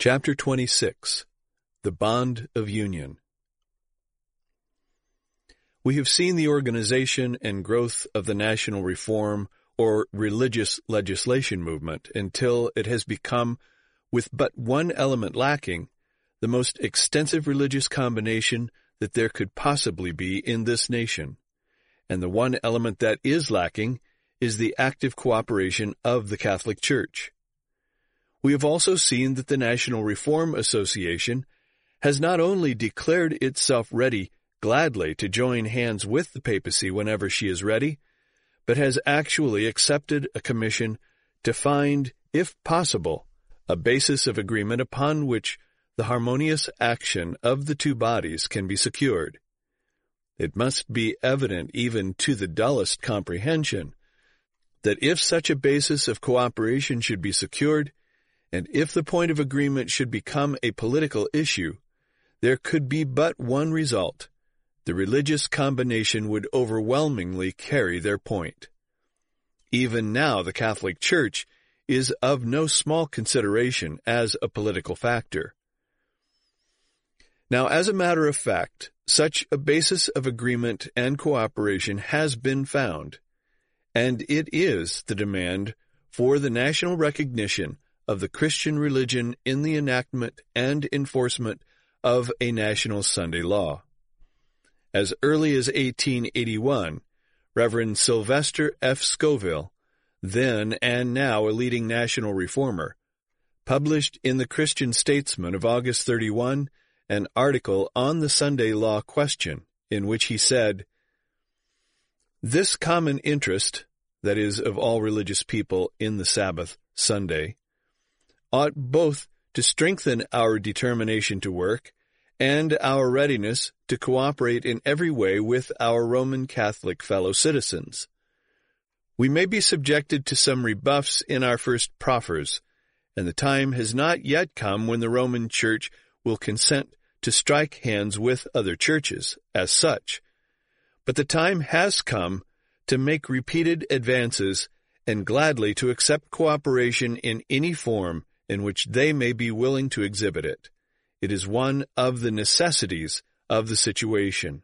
Chapter 26. The Bond of Union. We have seen the organization and growth of the national reform or religious legislation movement until it has become, with but one element lacking, the most extensive religious combination that there could possibly be in this nation. And the one element that is lacking is the active cooperation of the Catholic Church. We have also seen that the National Reform Association has not only declared itself ready gladly to join hands with the papacy whenever she is ready, but has actually accepted a commission to find, if possible, a basis of agreement upon which the harmonious action of the two bodies can be secured. It must be evident even to the dullest comprehension that if such a basis of cooperation should be secured, and if the point of agreement should become a political issue, there could be but one result. The religious combination would overwhelmingly carry their point. Even now the Catholic Church is of no small consideration as a political factor. Now, as a matter of fact, such a basis of agreement and cooperation has been found, and it is the demand for the national recognition of the Christian religion in the enactment and enforcement of a national Sunday law. As early as 1881, Reverend Sylvester F. Scoville, then and now a leading national reformer, published in the Christian Statesman of August 31 an article on the Sunday law question, in which he said, "This common interest, that is, of all religious people in the Sabbath, Sunday, ought both to strengthen our determination to work and our readiness to cooperate in every way with our Roman Catholic fellow citizens. We may be subjected to some rebuffs in our first proffers, and the time has not yet come when the Roman Church will consent to strike hands with other churches as such, but the time has come to make repeated advances and gladly to accept cooperation in any form in which they may be willing to exhibit it. It is one of the necessities of the situation."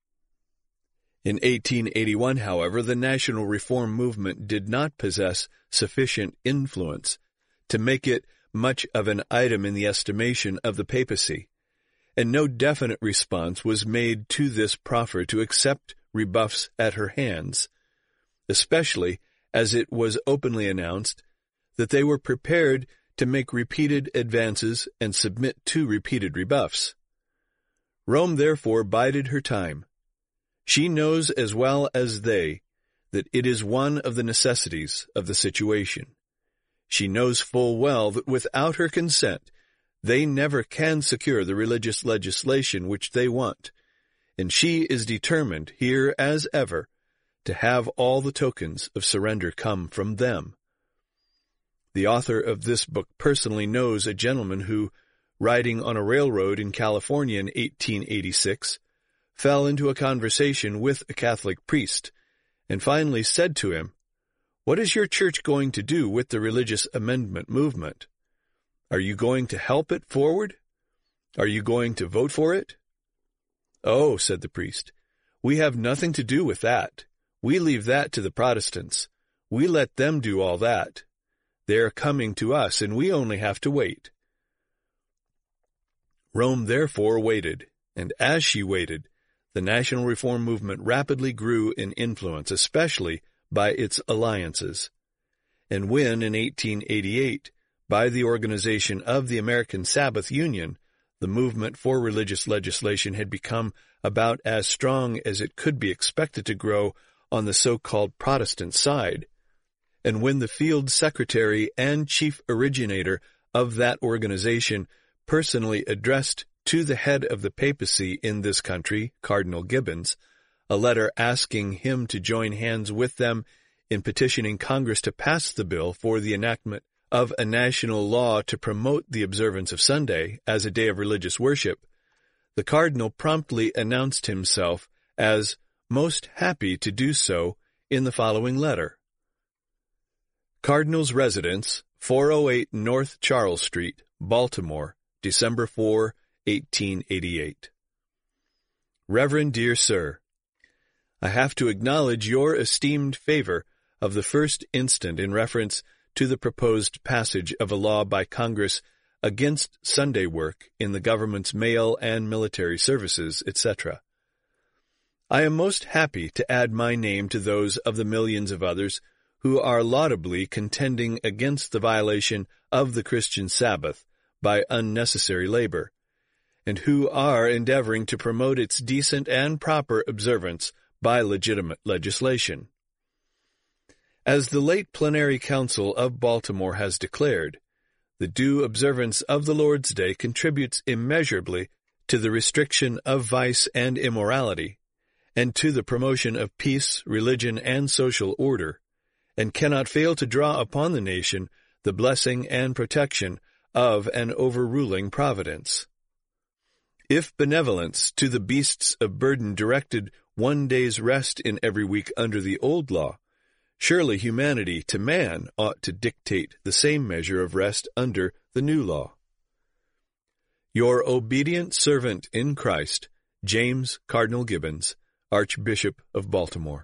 In 1881, however, the national reform movement did not possess sufficient influence to make it much of an item in the estimation of the papacy, and no definite response was made to this proffer to accept rebuffs at her hands, especially as it was openly announced that they were prepared to make repeated advances and submit to repeated rebuffs. Rome therefore bided her time. She knows as well as they that it is one of the necessities of the situation. She knows full well that without her consent they never can secure the religious legislation which they want, and she is determined, here as ever, to have all the tokens of surrender come from them. The author of this book personally knows a gentleman who, riding on a railroad in California in 1886, fell into a conversation with a Catholic priest, and finally said to him, "What is your church going to do with the religious amendment movement? Are you going to help it forward? Are you going to vote for it?" "Oh," said the priest, "we have nothing to do with that. We leave that to the Protestants. We let them do all that. They are coming to us, and we only have to wait." Rome therefore waited, and as she waited, the national reform movement rapidly grew in influence, especially by its alliances. And when, in 1888, by the organization of the American Sabbath Union, the movement for religious legislation had become about as strong as it could be expected to grow on the so-called Protestant side, and when the field secretary and chief originator of that organization personally addressed to the head of the papacy in this country, Cardinal Gibbons, a letter asking him to join hands with them in petitioning Congress to pass the bill for the enactment of a national law to promote the observance of Sunday as a day of religious worship, the cardinal promptly announced himself as most happy to do so in the following letter: Cardinal's Residence, 408 North Charles Street, Baltimore, December 4, 1888. Reverend Dear Sir, I have to acknowledge your esteemed favor of the first instant in reference to the proposed passage of a law by Congress against Sunday work in the government's mail and military services, etc. I am most happy to add my name to those of the millions of others who are laudably contending against the violation of the Christian Sabbath by unnecessary labor, and who are endeavoring to promote its decent and proper observance by legitimate legislation. As the late Plenary Council of Baltimore has declared, the due observance of the Lord's Day contributes immeasurably to the restriction of vice and immorality, and to the promotion of peace, religion, and social order, and cannot fail to draw upon the nation the blessing and protection of an overruling providence. If benevolence to the beasts of burden directed one day's rest in every week under the old law, surely humanity to man ought to dictate the same measure of rest under the new law. Your obedient servant in Christ, James Cardinal Gibbons, Archbishop of Baltimore.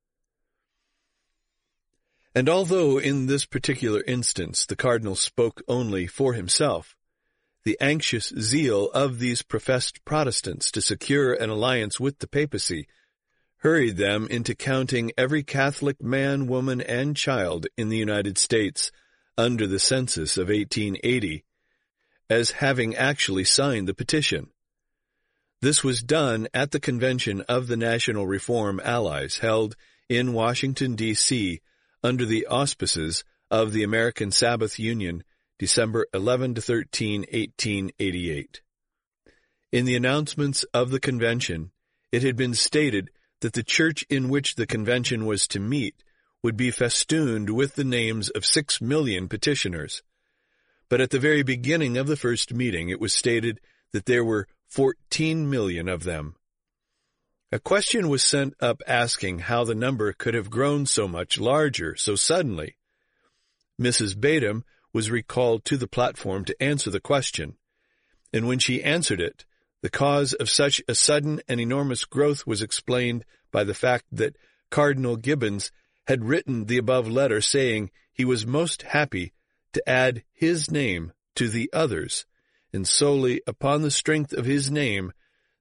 And although in this particular instance the cardinal spoke only for himself, the anxious zeal of these professed Protestants to secure an alliance with the papacy hurried them into counting every Catholic man, woman, and child in the United States under the census of 1880 as having actually signed the petition. This was done at the convention of the National Reform Allies held in Washington, D.C., under the auspices of the American Sabbath Union, December 11 to 13, 1888. In the announcements of the convention, it had been stated that the church in which the convention was to meet would be festooned with the names of 6 million petitioners. But at the very beginning of the first meeting, it was stated that there were 14 million of them. A question was sent up asking how the number could have grown so much larger so suddenly. Mrs. Badham was recalled to the platform to answer the question, and when she answered it, the cause of such a sudden and enormous growth was explained by the fact that Cardinal Gibbons had written the above letter saying he was most happy to add his name to the others, and solely upon the strength of his name,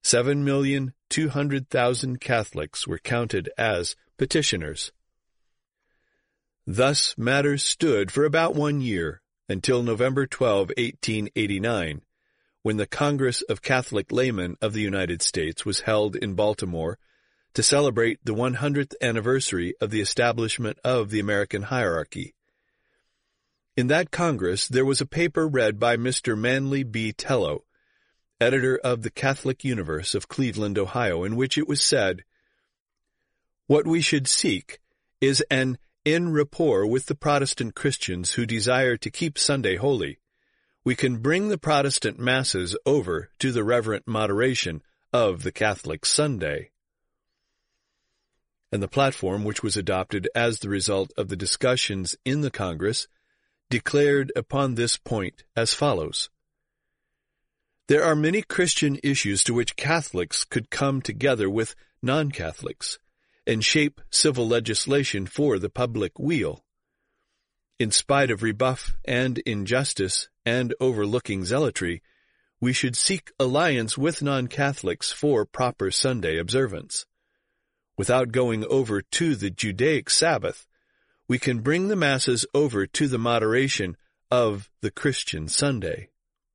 7,200,000 Catholics were counted as petitioners. Thus matters stood for about 1 year, until November 12, 1889, when the Congress of Catholic Laymen of the United States was held in Baltimore to celebrate the 100th anniversary of the establishment of the American hierarchy. In that Congress there was a paper read by Mr. Manly B. Tello, editor of the Catholic Universe of Cleveland, Ohio, in which it was said, "What we should seek is an in rapport with the Protestant Christians who desire to keep Sunday holy. We can bring the Protestant masses over to the reverent moderation of the Catholic Sunday." And the platform, which was adopted as the result of the discussions in the Congress, declared upon this point as follows: "There are many Christian issues to which Catholics could come together with non-Catholics and shape civil legislation for the public weal. In spite of rebuff and injustice and overlooking zealotry, we should seek alliance with non-Catholics for proper Sunday observance. Without going over to the Judaic Sabbath, we can bring the masses over to the moderation of the Christian Sunday."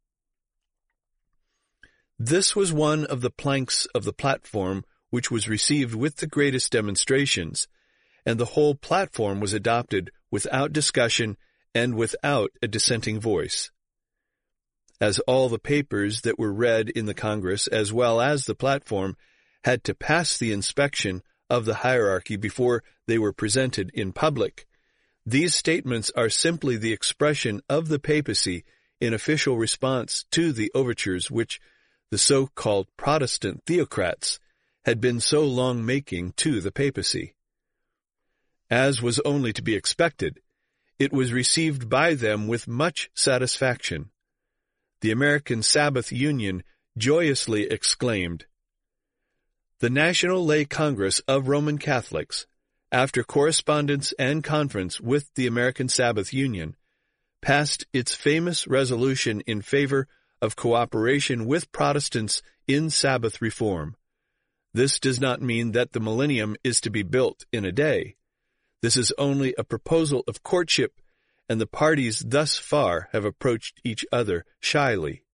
This was one of the planks of the platform which was received with the greatest demonstrations, and the whole platform was adopted without discussion and without a dissenting voice. As all the papers that were read in the Congress, as well as the platform, had to pass the inspection of the hierarchy before they were presented in public, these statements are simply the expression of the papacy in official response to the overtures which the so-called Protestant theocrats had been so long making to the papacy. As was only to be expected, it was received by them with much satisfaction. The American Sabbath Union joyously exclaimed, "The National Lay Congress of Roman Catholics, after correspondence and conference with the American Sabbath Union, passed its famous resolution in favor of cooperation with Protestants in Sabbath reform. This does not mean that the millennium is to be built in a day. This is only a proposal of courtship, and the parties thus far have approached each other shyly."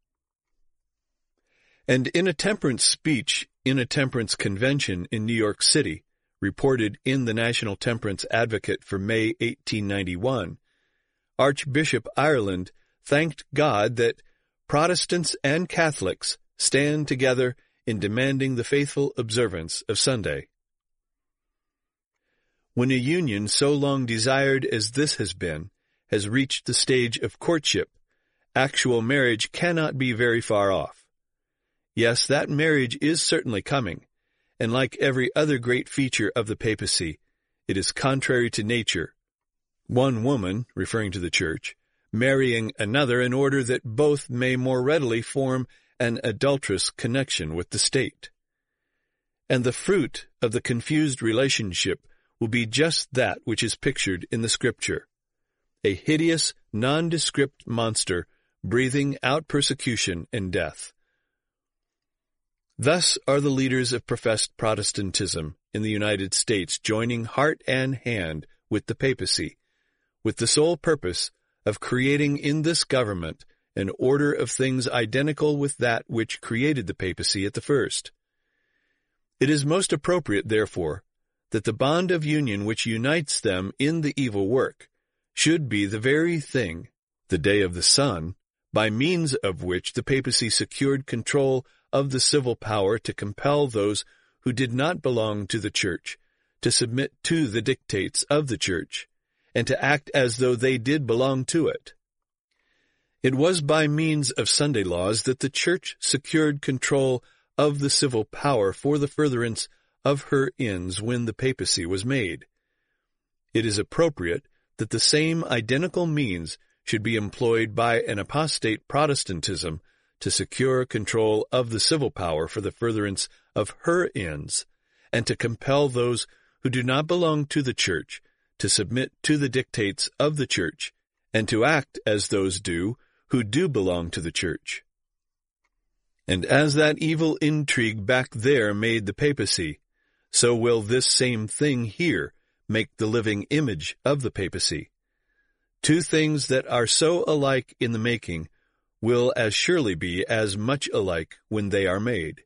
And in a temperance speech in a temperance convention in New York City, reported in the National Temperance Advocate for May 1891, Archbishop Ireland thanked God that Protestants and Catholics stand together in demanding the faithful observance of Sunday. When a union so long desired as this has reached the stage of courtship, actual marriage cannot be very far off. Yes, that marriage is certainly coming, and like every other great feature of the papacy, it is contrary to nature, one woman, referring to the Church, marrying another in order that both may more readily form an adulterous connection with the state. And the fruit of the confused relationship will be just that which is pictured in the Scripture, a hideous, nondescript monster breathing out persecution and death. Thus are the leaders of professed Protestantism in the United States joining heart and hand with the papacy, with the sole purpose of creating in this government an order of things identical with that which created the papacy at the first. It is most appropriate, therefore, that the bond of union which unites them in the evil work should be the very thing, the day of the sun, by means of which the papacy secured control of the civil power to compel those who did not belong to the Church to submit to the dictates of the Church, and to act as though they did belong to it. It was by means of Sunday laws that the Church secured control of the civil power for the furtherance of her ends when the papacy was made. It is appropriate that the same identical means should be employed by an apostate Protestantism to secure control of the civil power for the furtherance of her ends, and to compel those who do not belong to the Church to submit to the dictates of the Church, and to act as those do who do belong to the Church. And as that evil intrigue back there made the papacy, so will this same thing here make the living image of the papacy. Two things that are so alike in the making will as surely be as much alike when they are made.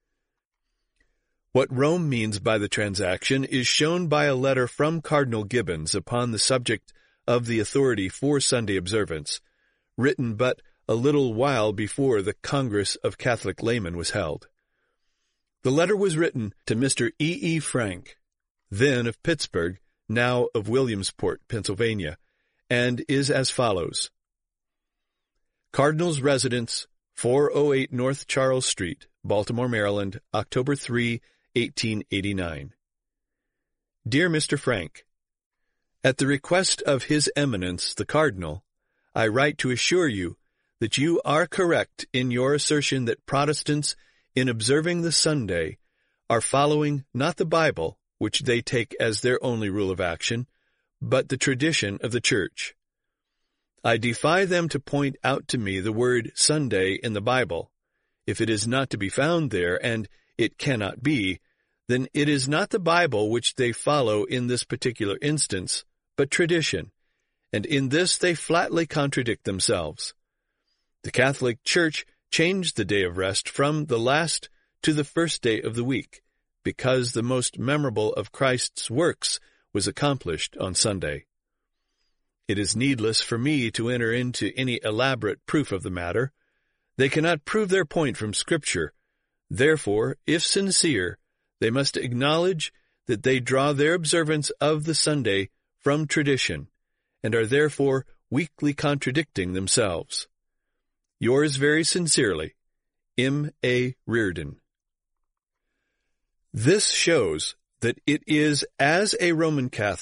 What Rome means by the transaction is shown by a letter from Cardinal Gibbons upon the subject of the authority for Sunday observance, written but a little while before the Congress of Catholic Laymen was held. The letter was written to Mr. E. Frank, then of Pittsburgh, now of Williamsport, Pennsylvania, and is as follows. Cardinal's Residence, 408 North Charles Street, Baltimore, Maryland, October 3, 1889. Dear Mr. Frank, at the request of His Eminence the Cardinal, I write to assure you that you are correct in your assertion that Protestants, in observing the Sunday, are following not the Bible, which they take as their only rule of action, but the tradition of the Church. I defy them to point out to me the word Sunday in the Bible. If it is not to be found there, and it cannot be, then it is not the Bible which they follow in this particular instance, but tradition, and in this they flatly contradict themselves. The Catholic Church changed the day of rest from the last to the first day of the week, because the most memorable of Christ's works was accomplished on Sunday. It is needless for me to enter into any elaborate proof of the matter. They cannot prove their point from Scripture. Therefore, if sincere, they must acknowledge that they draw their observance of the Sunday from tradition, and are therefore weakly contradicting themselves. Yours very sincerely, M. A. Reardon. This shows that it is as a Roman Catholic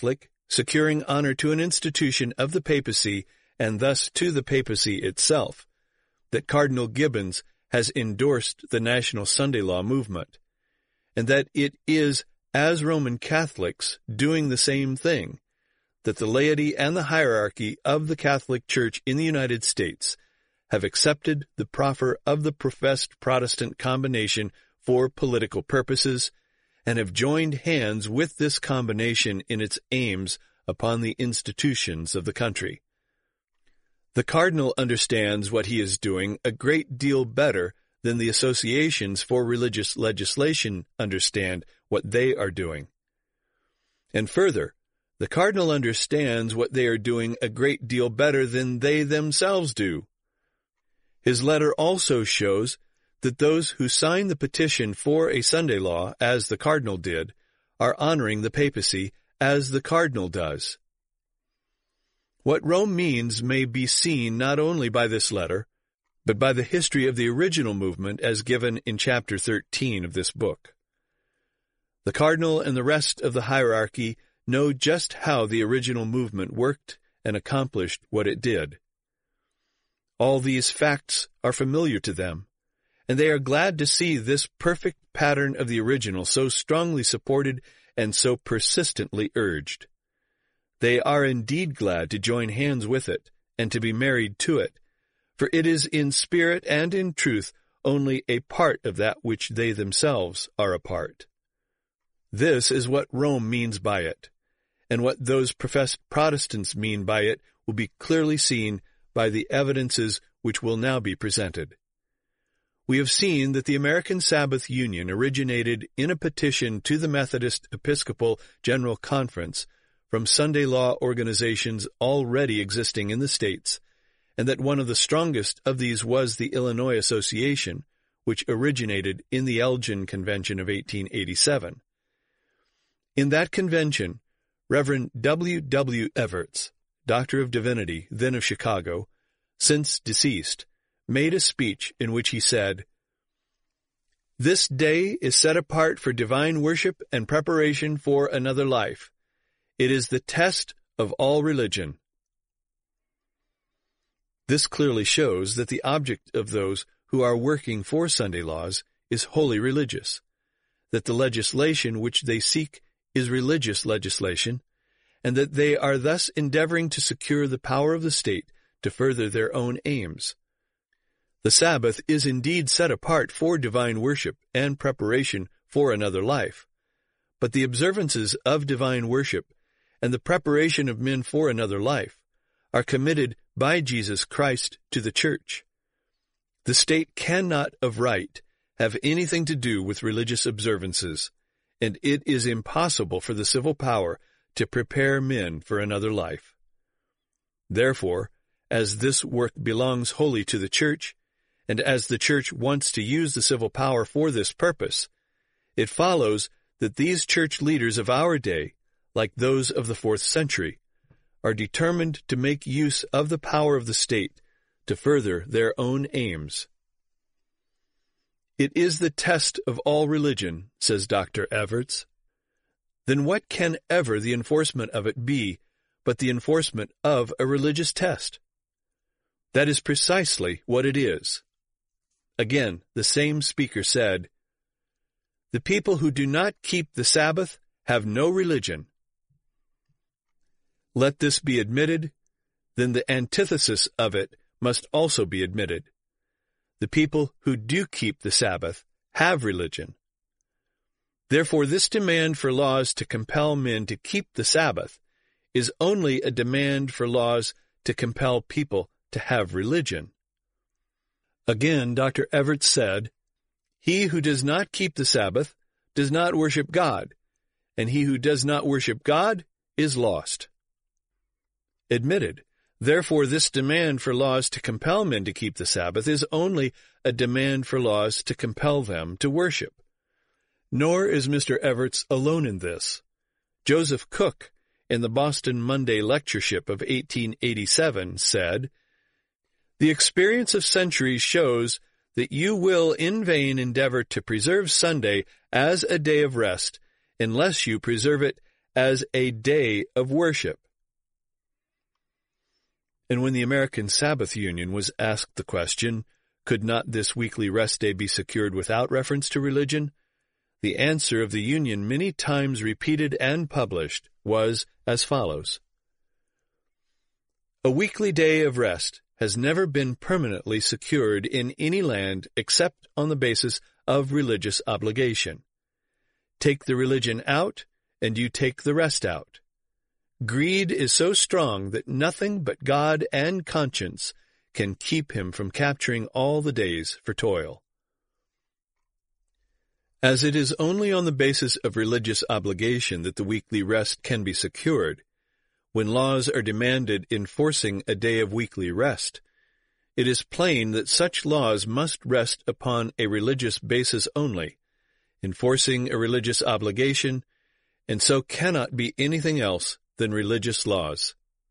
securing honor to an institution of the papacy and thus to the papacy itself, that Cardinal Gibbons has endorsed the National Sunday Law movement, and that it is, as Roman Catholics, doing the same thing, that the laity and the hierarchy of the Catholic Church in the United States have accepted the proffer of the professed Protestant combination for political purposes, and have joined hands with this combination in its aims upon the institutions of the country. The Cardinal understands what he is doing a great deal better than the associations for religious legislation understand what they are doing. And further, the Cardinal understands what they are doing a great deal better than they themselves do. His letter also shows that those who sign the petition for a Sunday law, as the Cardinal did, are honoring the papacy as the Cardinal does. What Rome means may be seen not only by this letter, but by the history of the original movement as given in chapter 13 of this book. The Cardinal and the rest of the hierarchy know just how the original movement worked and accomplished what it did. All these facts are familiar to them, and they are glad to see this perfect pattern of the original so strongly supported and so persistently urged. They are indeed glad to join hands with it and to be married to it, for it is in spirit and in truth only a part of that which they themselves are a part. This is what Rome means by it, and what those professed Protestants mean by it will be clearly seen by the evidences which will now be presented. We have seen that the American Sabbath Union originated in a petition to the Methodist Episcopal General Conference from Sunday law organizations already existing in the states, and that one of the strongest of these was the Illinois Association, which originated in the Elgin Convention of 1887. In that convention, Reverend W. W. Everts, Doctor of Divinity, then of Chicago, since deceased, made a speech in which he said, "This day is set apart for divine worship and preparation for another life. It is the test of all religion." This clearly shows that the object of those who are working for Sunday laws is wholly religious, that the legislation which they seek is religious legislation, and that they are thus endeavoring to secure the power of the state to further their own aims. The Sabbath is indeed set apart for divine worship and preparation for another life, but the observances of divine worship and the preparation of men for another life are committed by Jesus Christ to the Church. The state cannot of right have anything to do with religious observances, and it is impossible for the civil power to prepare men for another life. Therefore, as this work belongs wholly to the Church, and as the Church wants to use the civil power for this purpose, it follows that these church leaders of our day, like those of the 4th century, are determined to make use of the power of the state to further their own aims. It is the test of all religion, says Dr. Everts. Then what can ever the enforcement of it be but the enforcement of a religious test? That is precisely what it is. Again, the same speaker said, "The people who do not keep the Sabbath have no religion." Let this be admitted, then the antithesis of it must also be admitted. The people who do keep the Sabbath have religion. Therefore, this demand for laws to compel men to keep the Sabbath is only a demand for laws to compel people to have religion. Again, Dr. Everts said, "He who does not keep the Sabbath does not worship God, and he who does not worship God is lost." Admitted. Therefore, this demand for laws to compel men to keep the Sabbath is only a demand for laws to compel them to worship. Nor is Mr. Everts alone in this. Joseph Cook, in the Boston Monday Lectureship of 1887, said, "The experience of centuries shows that you will in vain endeavor to preserve Sunday as a day of rest, unless you preserve it as a day of worship. And when the American Sabbath Union was asked the question, could not this weekly rest day be secured without reference to religion? The answer of the Union, many times repeated and published, was as follows. A weekly day of rest has never been permanently secured in any land except on the basis of religious obligation. Take the religion out, and you take the rest out. Greed is so strong that nothing but God and conscience can keep him from capturing all the days for toil. As it is only on the basis of religious obligation that the weekly rest can be secured, when laws are demanded enforcing a day of weekly rest, it is plain that such laws must rest upon a religious basis only, enforcing a religious obligation, and so cannot be anything else than religious laws.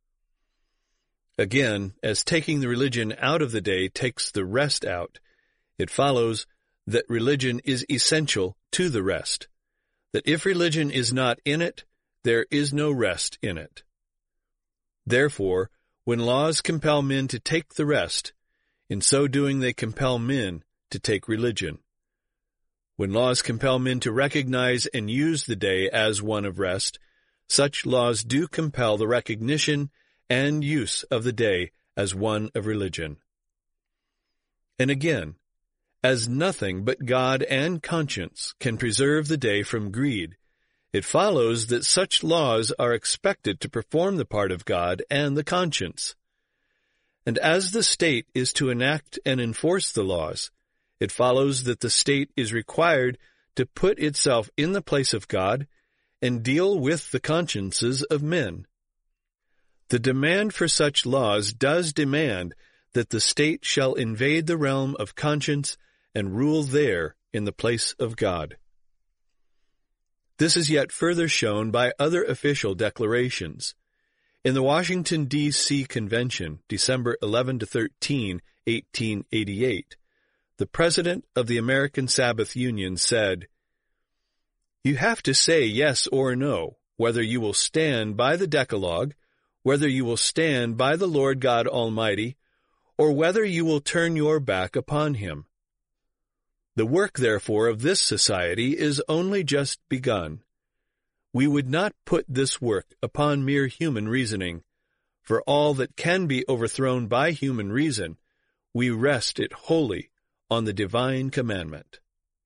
Again, as taking the religion out of the day takes the rest out, it follows that religion is essential to the rest, that if religion is not in it, there is no rest in it. Therefore, when laws compel men to take the rest, in so doing they compel men to take religion. When laws compel men to recognize and use the day as one of rest, such laws do compel the recognition and use of the day as one of religion. And again, as nothing but God and conscience can preserve the day from greed, it follows that such laws are expected to perform the part of God and the conscience. And as the state is to enact and enforce the laws, it follows that the state is required to put itself in the place of God and deal with the consciences of men. The demand for such laws does demand that the state shall invade the realm of conscience and rule there in the place of God. This is yet further shown by other official declarations. In the Washington, D.C. Convention, December 11 to 13, 1888, the President of the American Sabbath Union said, "You have to say yes or no, whether you will stand by the Decalogue, whether you will stand by the Lord God Almighty, or whether you will turn your back upon Him. The work, therefore, of this society is only just begun. We would not put this work upon mere human reasoning, for all that can be overthrown by human reason, we rest it wholly on the divine commandment."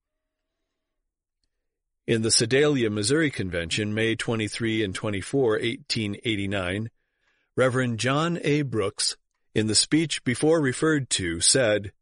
In the Sedalia, Missouri Convention, May 23 and 24, 1889, Reverend John A. Brooks, in the speech before referred to, said,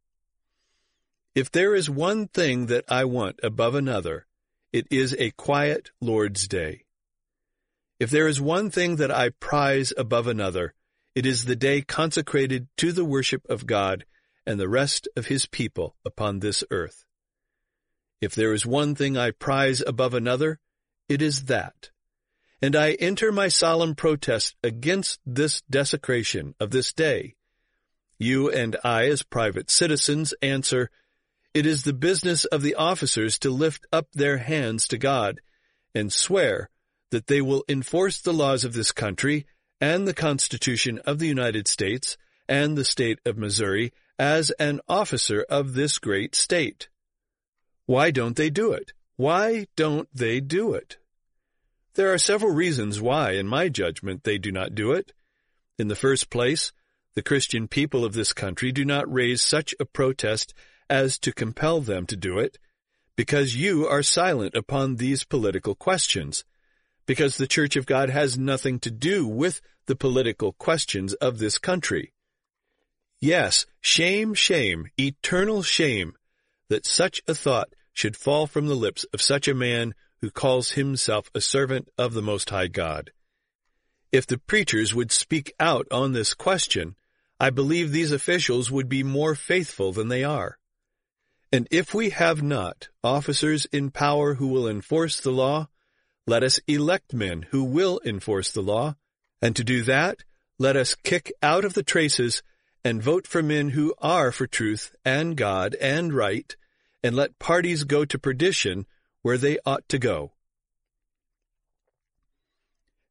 "If there is one thing that I want above another, it is a quiet Lord's Day. If there is one thing that I prize above another, it is the day consecrated to the worship of God and the rest of His people upon this earth. If there is one thing I prize above another, it is that. And I enter my solemn protest against this desecration of this day. You and I, as private citizens, answer, it is the business of the officers to lift up their hands to God and swear that they will enforce the laws of this country and the Constitution of the United States and the state of Missouri as an officer of this great state. Why don't they do it? Why don't they do it? There are several reasons why, in my judgment, they do not do it. In the first place, the Christian people of this country do not raise such a protest as to compel them to do it, because you are silent upon these political questions, because the Church of God has nothing to do with the political questions of this country. Yes, shame, shame, eternal shame, that such a thought should fall from the lips of such a man who calls himself a servant of the Most High God. If the preachers would speak out on this question, I believe these officials would be more faithful than they are. And if we have not officers in power who will enforce the law, let us elect men who will enforce the law, and to do that, let us kick out of the traces and vote for men who are for truth and God and right, and let parties go to perdition where they ought to go.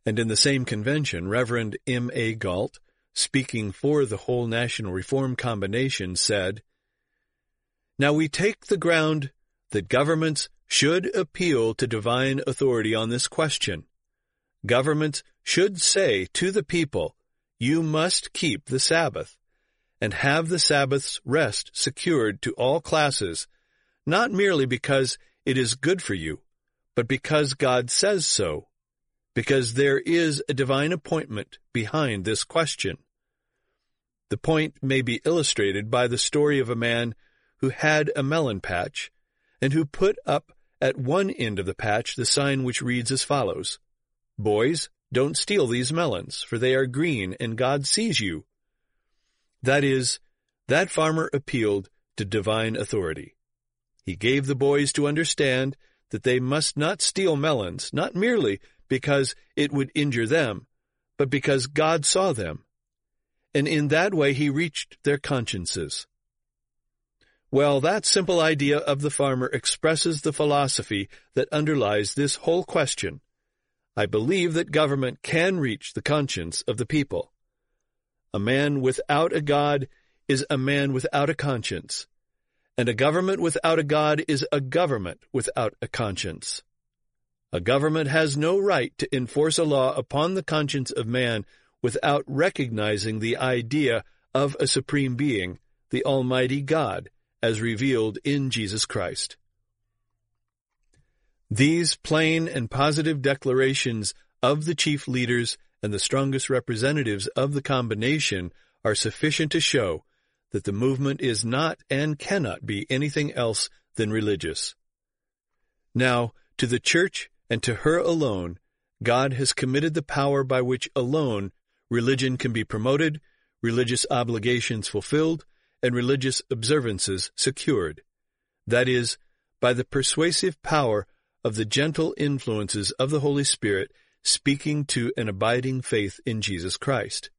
And in the same convention, Reverend M.A. Galt, speaking for the whole National Reform Combination, said, "Now we take the ground that governments should appeal to divine authority on this question. Governments should say to the people, you must keep the Sabbath, and have the Sabbath's rest secured to all classes, not merely because it is good for you, but because God says so, because there is a divine appointment behind this question." The point may be illustrated by the story of a man who had a melon patch, and who put up at one end of the patch the sign which reads as follows, "Boys, don't steal these melons, for they are green, and God sees you." That is, that farmer appealed to divine authority. He gave the boys to understand that they must not steal melons, not merely because it would injure them, but because God saw them. And in that way he reached their consciences. Well, that simple idea of the farmer expresses the philosophy that underlies this whole question. I believe that government can reach the conscience of the people. A man without a God is a man without a conscience, and a government without a God is a government without a conscience. A government has no right to enforce a law upon the conscience of man without recognizing the idea of a supreme being, the Almighty God, as revealed in Jesus Christ. These plain and positive declarations of the chief leaders and the strongest representatives of the combination are sufficient to show that the movement is not and cannot be anything else than religious. Now, to the Church and to her alone, God has committed the power by which alone religion can be promoted, religious obligations fulfilled, and religious observances secured. That is, by the persuasive power of the gentle influences of the Holy Spirit speaking to an abiding faith in Jesus Christ.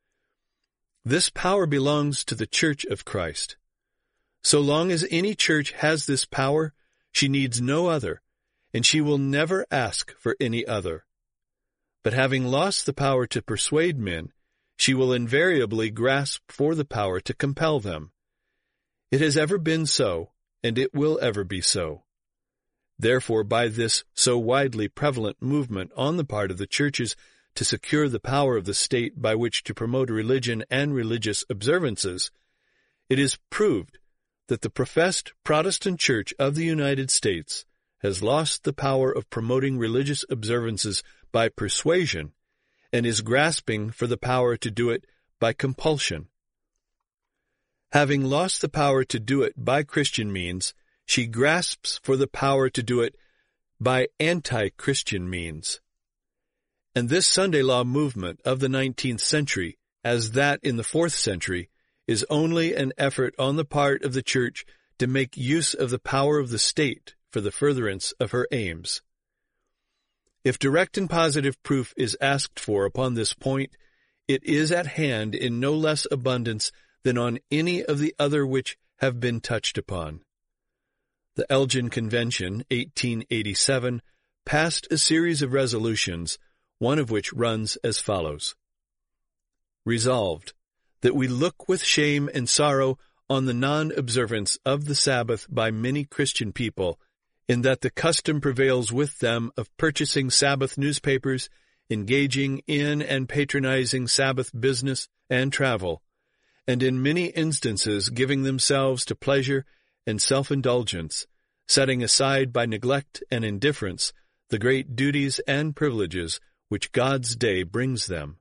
This power belongs to the Church of Christ. So long as any church has this power, she needs no other, and she will never ask for any other. But having lost the power to persuade men, she will invariably grasp for the power to compel them. It has ever been so, and it will ever be so. Therefore, by this so widely prevalent movement on the part of the churches to secure the power of the state by which to promote religion and religious observances, it is proved that the professed Protestant Church of the United States has lost the power of promoting religious observances by persuasion, and is grasping for the power to do it by compulsion. Having lost the power to do it by Christian means, she grasps for the power to do it by anti-Christian means. And this Sunday law movement of the 19th century, as that in the 4th century, is only an effort on the part of the Church to make use of the power of the state for the furtherance of her aims. If direct and positive proof is asked for upon this point, it is at hand in no less abundance than on any of the other which have been touched upon. The Elgin Convention, 1887, passed a series of resolutions, one of which runs as follows. Resolved, that we look with shame and sorrow on the non-observance of the Sabbath by many Christian people, in that the custom prevails with them of purchasing Sabbath newspapers, engaging in and patronizing Sabbath business and travel, and in many instances giving themselves to pleasure and self-indulgence, setting aside by neglect and indifference the great duties and privileges which God's day brings them.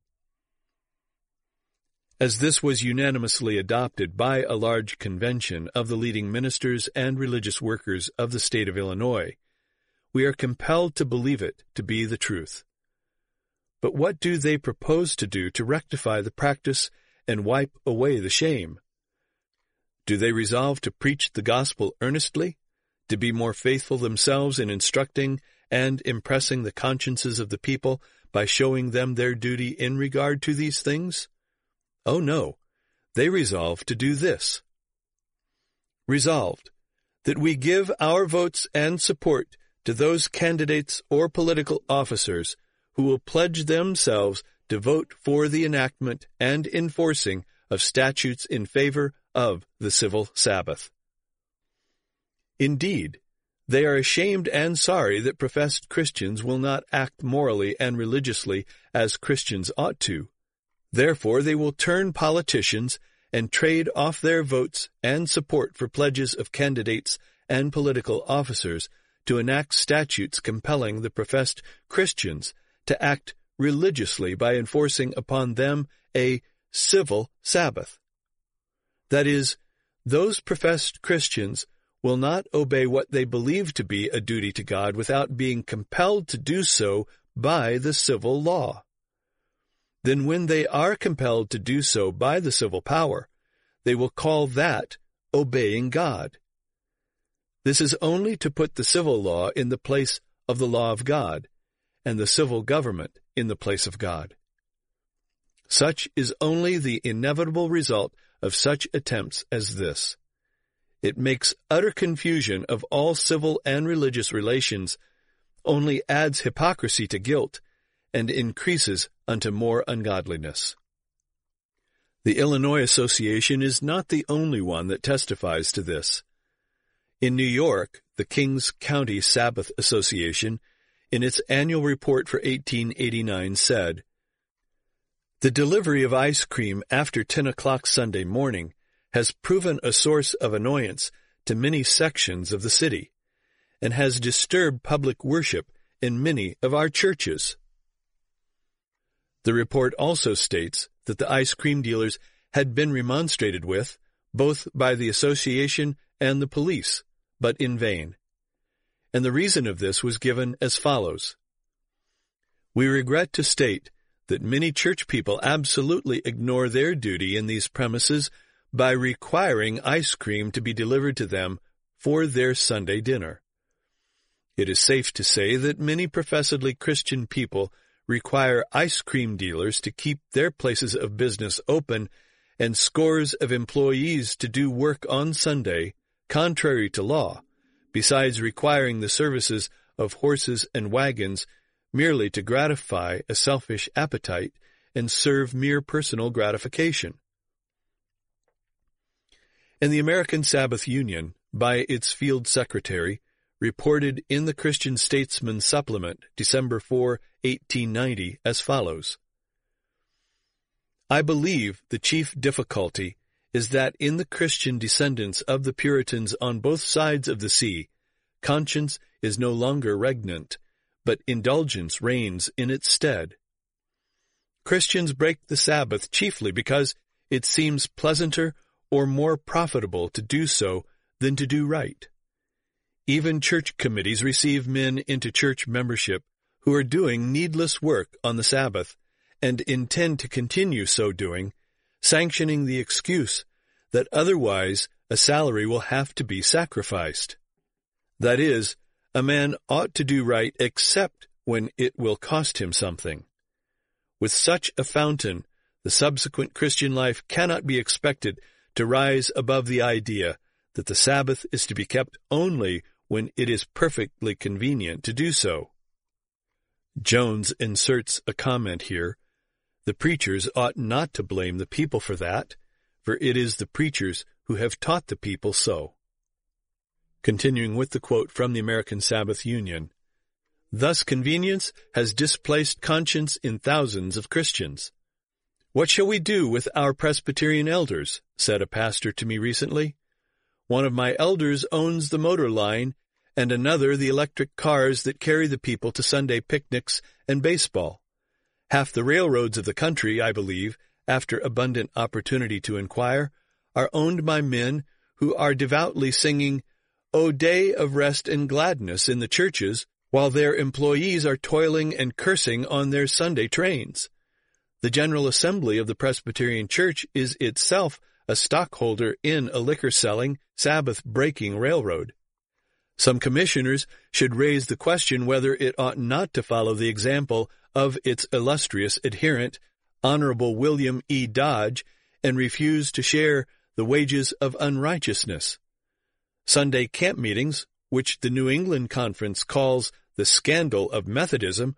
As this was unanimously adopted by a large convention of the leading ministers and religious workers of the state of Illinois, we are compelled to believe it to be the truth. But what do they propose to do to rectify the practice and wipe away the shame? Do they resolve to preach the gospel earnestly, to be more faithful themselves in instructing and impressing the consciences of the people by showing them their duty in regard to these things? Oh no, they resolve to do this. Resolved, that we give our votes and support to those candidates or political officers who will pledge themselves to vote for the enactment and enforcing of statutes in favor of the civil Sabbath. Indeed, they are ashamed and sorry that professed Christians will not act morally and religiously as Christians ought to. Therefore, they will turn politicians and trade off their votes and support for pledges of candidates and political officers to enact statutes compelling the professed Christians to act religiously by enforcing upon them a civil Sabbath. That is, those professed Christians will not obey what they believe to be a duty to God without being compelled to do so by the civil law. Then when they are compelled to do so by the civil power, they will call that obeying God. This is only to put the civil law in the place of the law of God, and the civil government in the place of God. Such is only the inevitable result of such attempts as this. It makes utter confusion of all civil and religious relations, only adds hypocrisy to guilt, and increases unto more ungodliness. The Illinois Association is not the only one that testifies to this. In New York, the Kings County Sabbath Association, in its annual report for 1889, said, "The delivery of ice cream after 10 o'clock Sunday morning has proven a source of annoyance to many sections of the city, and has disturbed public worship in many of our churches." The report also states that the ice cream dealers had been remonstrated with, both by the association and the police, but in vain. And the reason of this was given as follows: "We regret to state that many church people absolutely ignore their duty in these premises by requiring ice cream to be delivered to them for their Sunday dinner. It is safe to say that many professedly Christian people require ice cream dealers to keep their places of business open and scores of employees to do work on Sunday, contrary to law, besides requiring the services of horses and wagons merely to gratify a selfish appetite and serve mere personal gratification." And the American Sabbath Union, by its field secretary, reported in the Christian Statesman Supplement, December 4, 1890, as follows: "I believe the chief difficulty is that in the Christian descendants of the Puritans on both sides of the sea, conscience is no longer regnant, but indulgence reigns in its stead. Christians break the Sabbath chiefly because it seems pleasanter or more profitable to do so than to do right. Even church committees receive men into church membership who are doing needless work on the Sabbath and intend to continue so doing, sanctioning the excuse that otherwise a salary will have to be sacrificed. That is, a man ought to do right except when it will cost him something. With such a fountain, the subsequent Christian life cannot be expected to rise above the idea that the Sabbath is to be kept only when it is perfectly convenient to do so." Jones inserts a comment here: "The preachers ought not to blame the people for that, for it is the preachers who have taught the people so." Continuing with the quote from the American Sabbath Union, "Thus convenience has displaced conscience in thousands of Christians. What shall we do with our Presbyterian elders?" said a pastor to me recently. "One of my elders owns the motor line, and another the electric cars that carry the people to Sunday picnics and baseball. Half the railroads of the country, I believe, after abundant opportunity to inquire, are owned by men who are devoutly singing, 'O day of rest and gladness' in the churches, while their employees are toiling and cursing on their Sunday trains. The General Assembly of the Presbyterian Church is itself a stockholder in a liquor-selling, Sabbath-breaking railroad. Some commissioners should raise the question whether it ought not to follow the example of its illustrious adherent, Honorable William E. Dodge, and refuse to share the wages of unrighteousness. Sunday camp meetings, which the New England Conference calls the scandal of Methodism,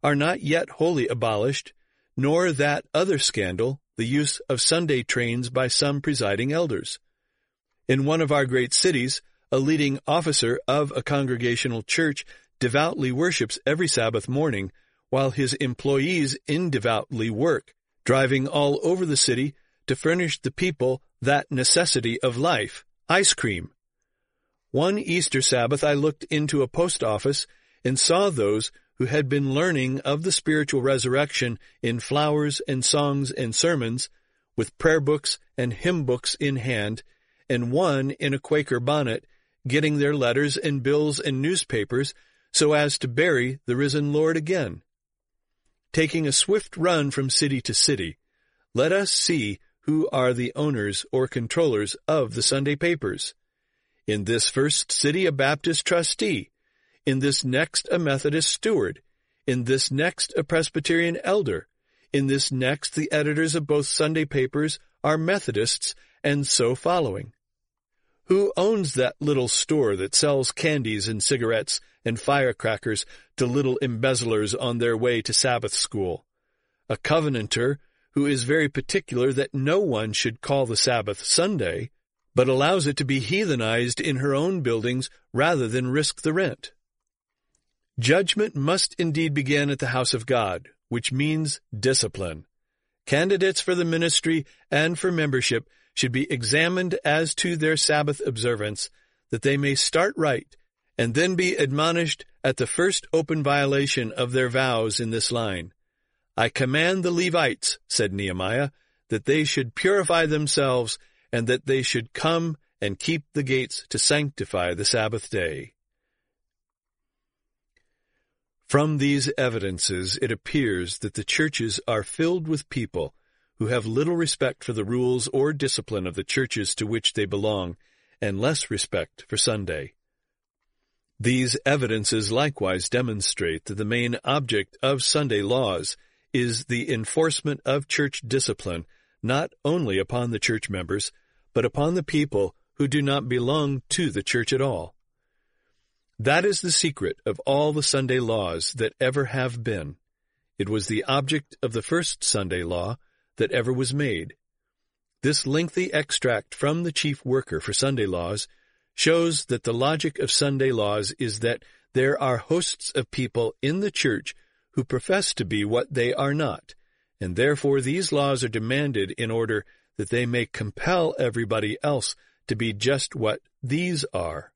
are not yet wholly abolished, nor that other scandal, the use of Sunday trains by some presiding elders. In one of our great cities, a leading officer of a congregational church devoutly worships every Sabbath morning, while his employees indevoutly work, driving all over the city to furnish the people that necessity of life, ice cream. One Easter Sabbath I looked into a post office and saw those who had been learning of the spiritual resurrection in flowers and songs and sermons, with prayer books and hymn books in hand, and one in a Quaker bonnet, getting their letters and bills and newspapers so as to bury the risen Lord again. Taking a swift run from city to city, let us see who are the owners or controllers of the Sunday papers. In this first city, a Baptist trustee. In this next, a Methodist steward. In this next, a Presbyterian elder. In this next, the editors of both Sunday papers are Methodists, and so following. Who owns that little store that sells candies and cigarettes and firecrackers to little embezzlers on their way to Sabbath school? A Covenanter who is very particular that no one should call the Sabbath Sunday, but allows it to be heathenized in her own buildings rather than risk the rent. Judgment must indeed begin at the house of God, which means discipline. Candidates for the ministry and for membership should be examined as to their Sabbath observance, that they may start right, and then be admonished at the first open violation of their vows in this line. I command the Levites, said Nehemiah, that they should purify themselves, and that they should come and keep the gates to sanctify the Sabbath day. From these evidences it appears that the churches are filled with people who have little respect for the rules or discipline of the churches to which they belong, and less respect for Sunday. These evidences likewise demonstrate that the main object of Sunday laws is the enforcement of church discipline, not only upon the church members, but upon the people who do not belong to the church at all. That is the secret of all the Sunday laws that ever have been. It was the object of the first Sunday law that ever was made. This lengthy extract from the chief worker for Sunday laws shows that the logic of Sunday laws is that there are hosts of people in the church who profess to be what they are not, and therefore these laws are demanded in order that they may compel everybody else to be just what these are.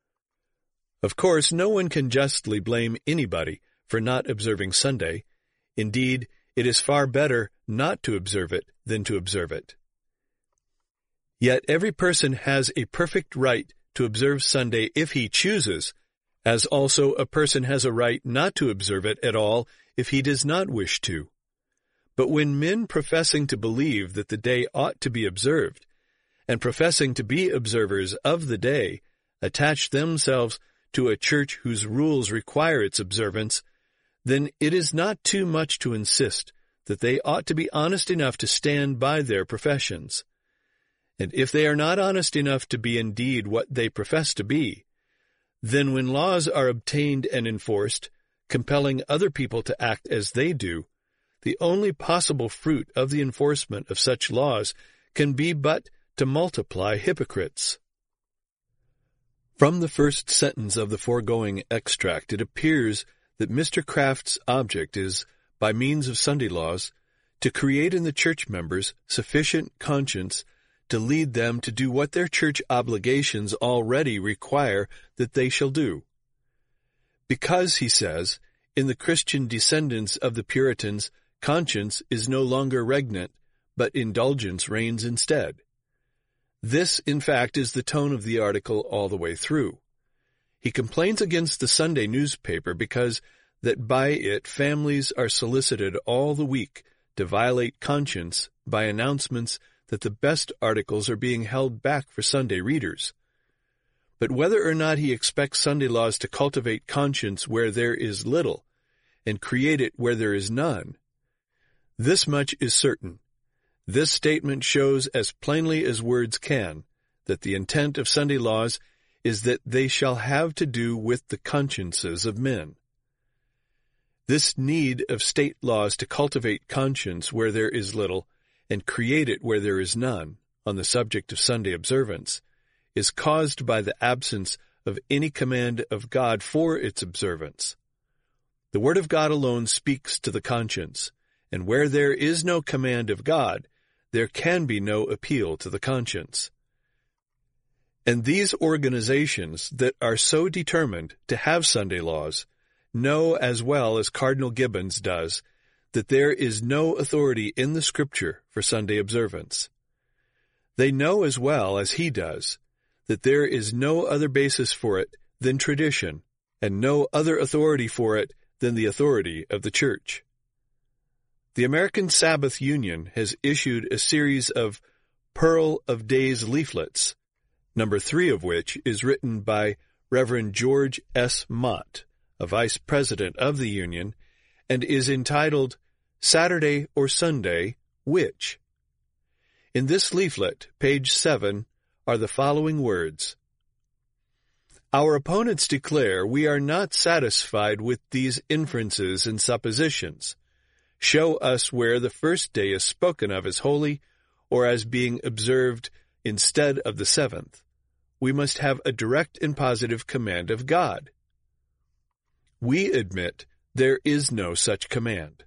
Of course, no one can justly blame anybody for not observing Sunday. Indeed, it is far better not to observe it than to observe it. Yet every person has a perfect right to observe Sunday if he chooses, as also a person has a right not to observe it at all if he does not wish to. But when men professing to believe that the day ought to be observed, and professing to be observers of the day, attach themselves to a church whose rules require its observance, then it is not too much to insist that they ought to be honest enough to stand by their professions. And if they are not honest enough to be indeed what they profess to be, then when laws are obtained and enforced, compelling other people to act as they do, the only possible fruit of the enforcement of such laws can be but to multiply hypocrites. From the first sentence of the foregoing extract, it appears that Mr. Kraft's object is, by means of Sunday laws, to create in the church members sufficient conscience to lead them to do what their church obligations already require that they shall do. Because, he says, in the Christian descendants of the Puritans, conscience is no longer regnant, but indulgence reigns instead. This, in fact, is the tone of the article all the way through. He complains against the Sunday newspaper because that by it families are solicited all the week to violate conscience by announcements that the best articles are being held back for Sunday readers. But whether or not he expects Sunday laws to cultivate conscience where there is little, and create it where there is none, this much is certain. This statement shows as plainly as words can that the intent of Sunday laws is that they shall have to do with the consciences of men. This need of state laws to cultivate conscience where there is little and create it where there is none on the subject of Sunday observance is caused by the absence of any command of God for its observance. The Word of God alone speaks to the conscience, and where there is no command of God, there can be no appeal to the conscience. And these organizations that are so determined to have Sunday laws know as well as Cardinal Gibbons does that there is no authority in the Scripture for Sunday observance. They know as well as he does that there is no other basis for it than tradition, and no other authority for it than the authority of the Church. The American Sabbath Union has issued a series of Pearl of Days leaflets, number 3 of which is written by Reverend George S. Mott, a vice president of the Union, and is entitled Saturday or Sunday, Which? In this leaflet, page 7, are the following words. Our opponents declare we are not satisfied with these inferences and suppositions. Show us where the first day is spoken of as holy or as being observed instead of the seventh. We must have a direct and positive command of God. We admit there is no such command.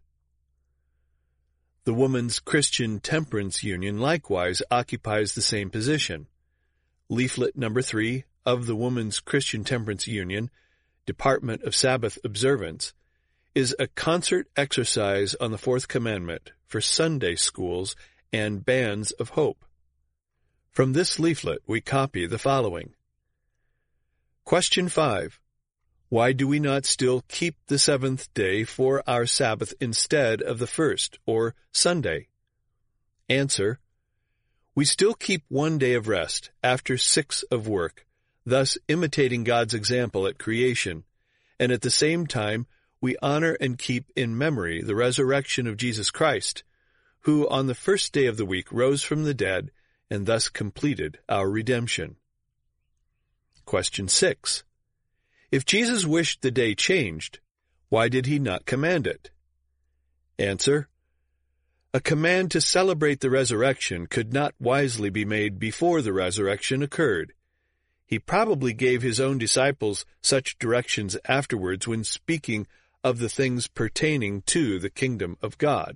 The Woman's Christian Temperance Union likewise occupies the same position. Leaflet number 3 of the Woman's Christian Temperance Union, Department of Sabbath Observance, is a concert exercise on the Fourth Commandment for Sunday schools and bands of hope. From this leaflet we copy the following. Question 5. Why do we not still keep the seventh day for our Sabbath instead of the first, or Sunday? Answer. We still keep 1 day of rest after 6 of work, thus imitating God's example at creation, and at the same time we honor and keep in memory the resurrection of Jesus Christ, who on the first day of the week rose from the dead and thus completed our redemption. Question 6. If Jesus wished the day changed, why did he not command it? Answer. A command to celebrate the resurrection could not wisely be made before the resurrection occurred. He probably gave his own disciples such directions afterwards when speaking of the things pertaining to the kingdom of God.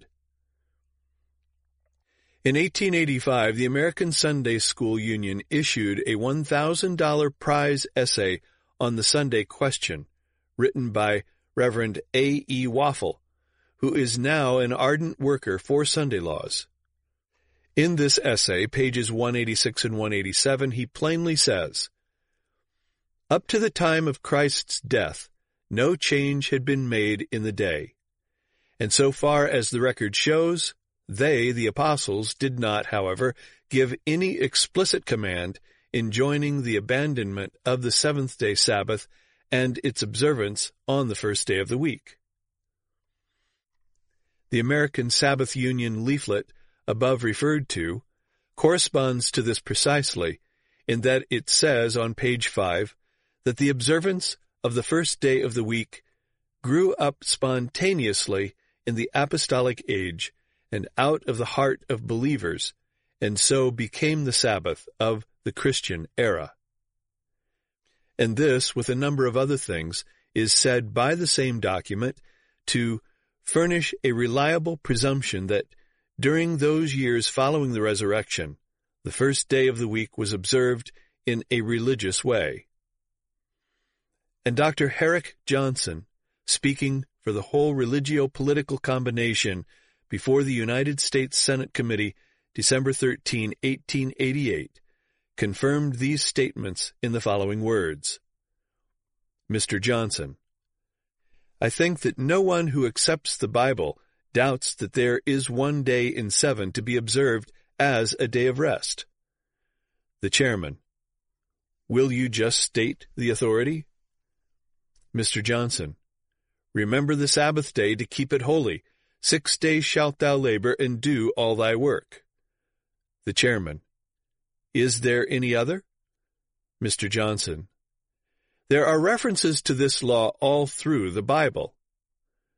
In 1885, the American Sunday School Union issued a $1,000 prize essay on the Sunday question, written by Reverend A. E. Waffle, who is now an ardent worker for Sunday laws. In this essay, pages 186 and 187, he plainly says, Up to the time of Christ's death, no change had been made in the day. And so far as the record shows, they, the apostles, did not, however, give any explicit command enjoining the abandonment of the seventh-day Sabbath and its observance on the first day of the week. The American Sabbath Union leaflet above referred to corresponds to this precisely, in that it says on page 5 that the observance of the first day of the week grew up spontaneously in the apostolic age and out of the heart of believers, and so became the Sabbath of the Christian era. And this, with a number of other things, is said by the same document to furnish a reliable presumption that during those years following the resurrection, the first day of the week was observed in a religious way. And Dr. Herrick Johnson, speaking for the whole religio-political combination before the United States Senate Committee, December 13, 1888, confirmed these statements in the following words. Mr. Johnson, I think that no one who accepts the Bible doubts that there is 1 day in 7 to be observed as a day of rest. The Chairman, will you just state the authority? Mr. Johnson, remember the Sabbath day to keep it holy. 6 days shalt thou labor and do all thy work. The Chairman, is there any other? Mr. Johnson, there are references to this law all through the Bible.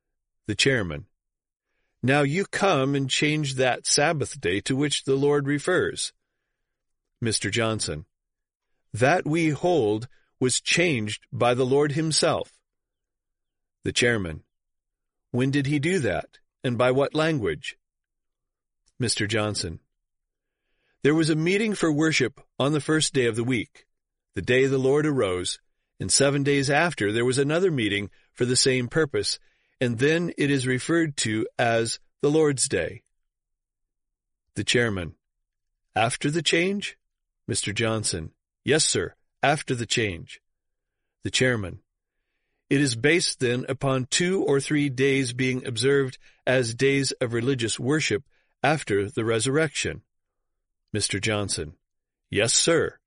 The chairman: Now you come and change that Sabbath day to which the Lord refers. Mr. Johnson: That we hold was changed by the Lord himself. The chairman: When did he do that, and by what language? Mr. Johnson: There was a meeting for worship on the first day of the week, the day the Lord arose, and 7 days after there was another meeting for the same purpose, and then it is referred to as the Lord's Day. The chairman: After the change? Mr. Johnson: Yes, sir, after the change. The chairman: It is based then upon 2 or 3 days being observed as days of religious worship after the resurrection. Mr. Johnson: Yes, sir.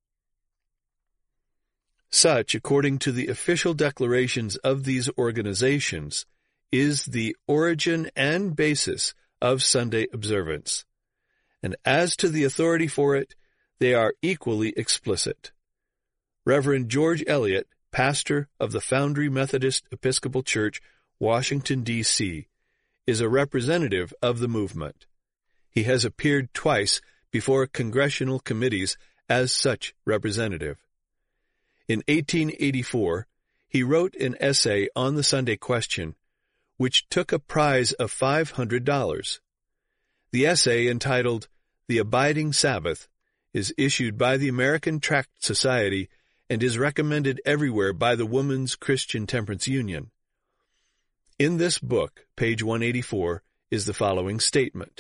Such, according to the official declarations of these organizations, is the origin and basis of Sunday observance. And as to the authority for it, they are equally explicit. Reverend George Elliott, pastor of the Foundry Methodist Episcopal Church, Washington, D.C., is a representative of the movement. He has appeared twice before congressional committees as such representative. In 1884, he wrote an essay on the Sunday question, which took a prize of $500. The essay, entitled The Abiding Sabbath, is issued by the American Tract Society and is recommended everywhere by the Woman's Christian Temperance Union. In this book, page 184, is the following statement.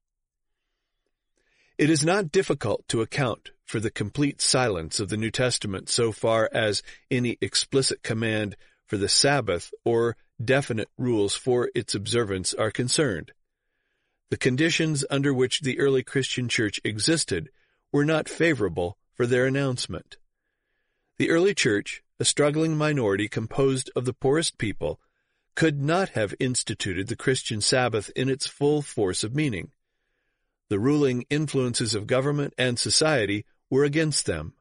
It is not difficult to account for the complete silence of the New Testament so far as any explicit command for the Sabbath or definite rules for its observance are concerned. The conditions under which the early Christian church existed were not favorable for their announcement. The early church, a struggling minority composed of the poorest people, could not have instituted the Christian Sabbath in its full force of meaning. The ruling influences of government and society were against them.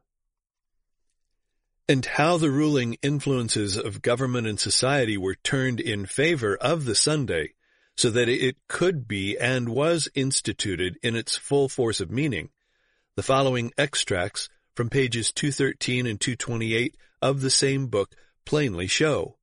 And how the ruling influences of government and society were turned in favor of the Sunday, so that it could be and was instituted in its full force of meaning, the following extracts from pages 213 and 228 of the same book plainly show.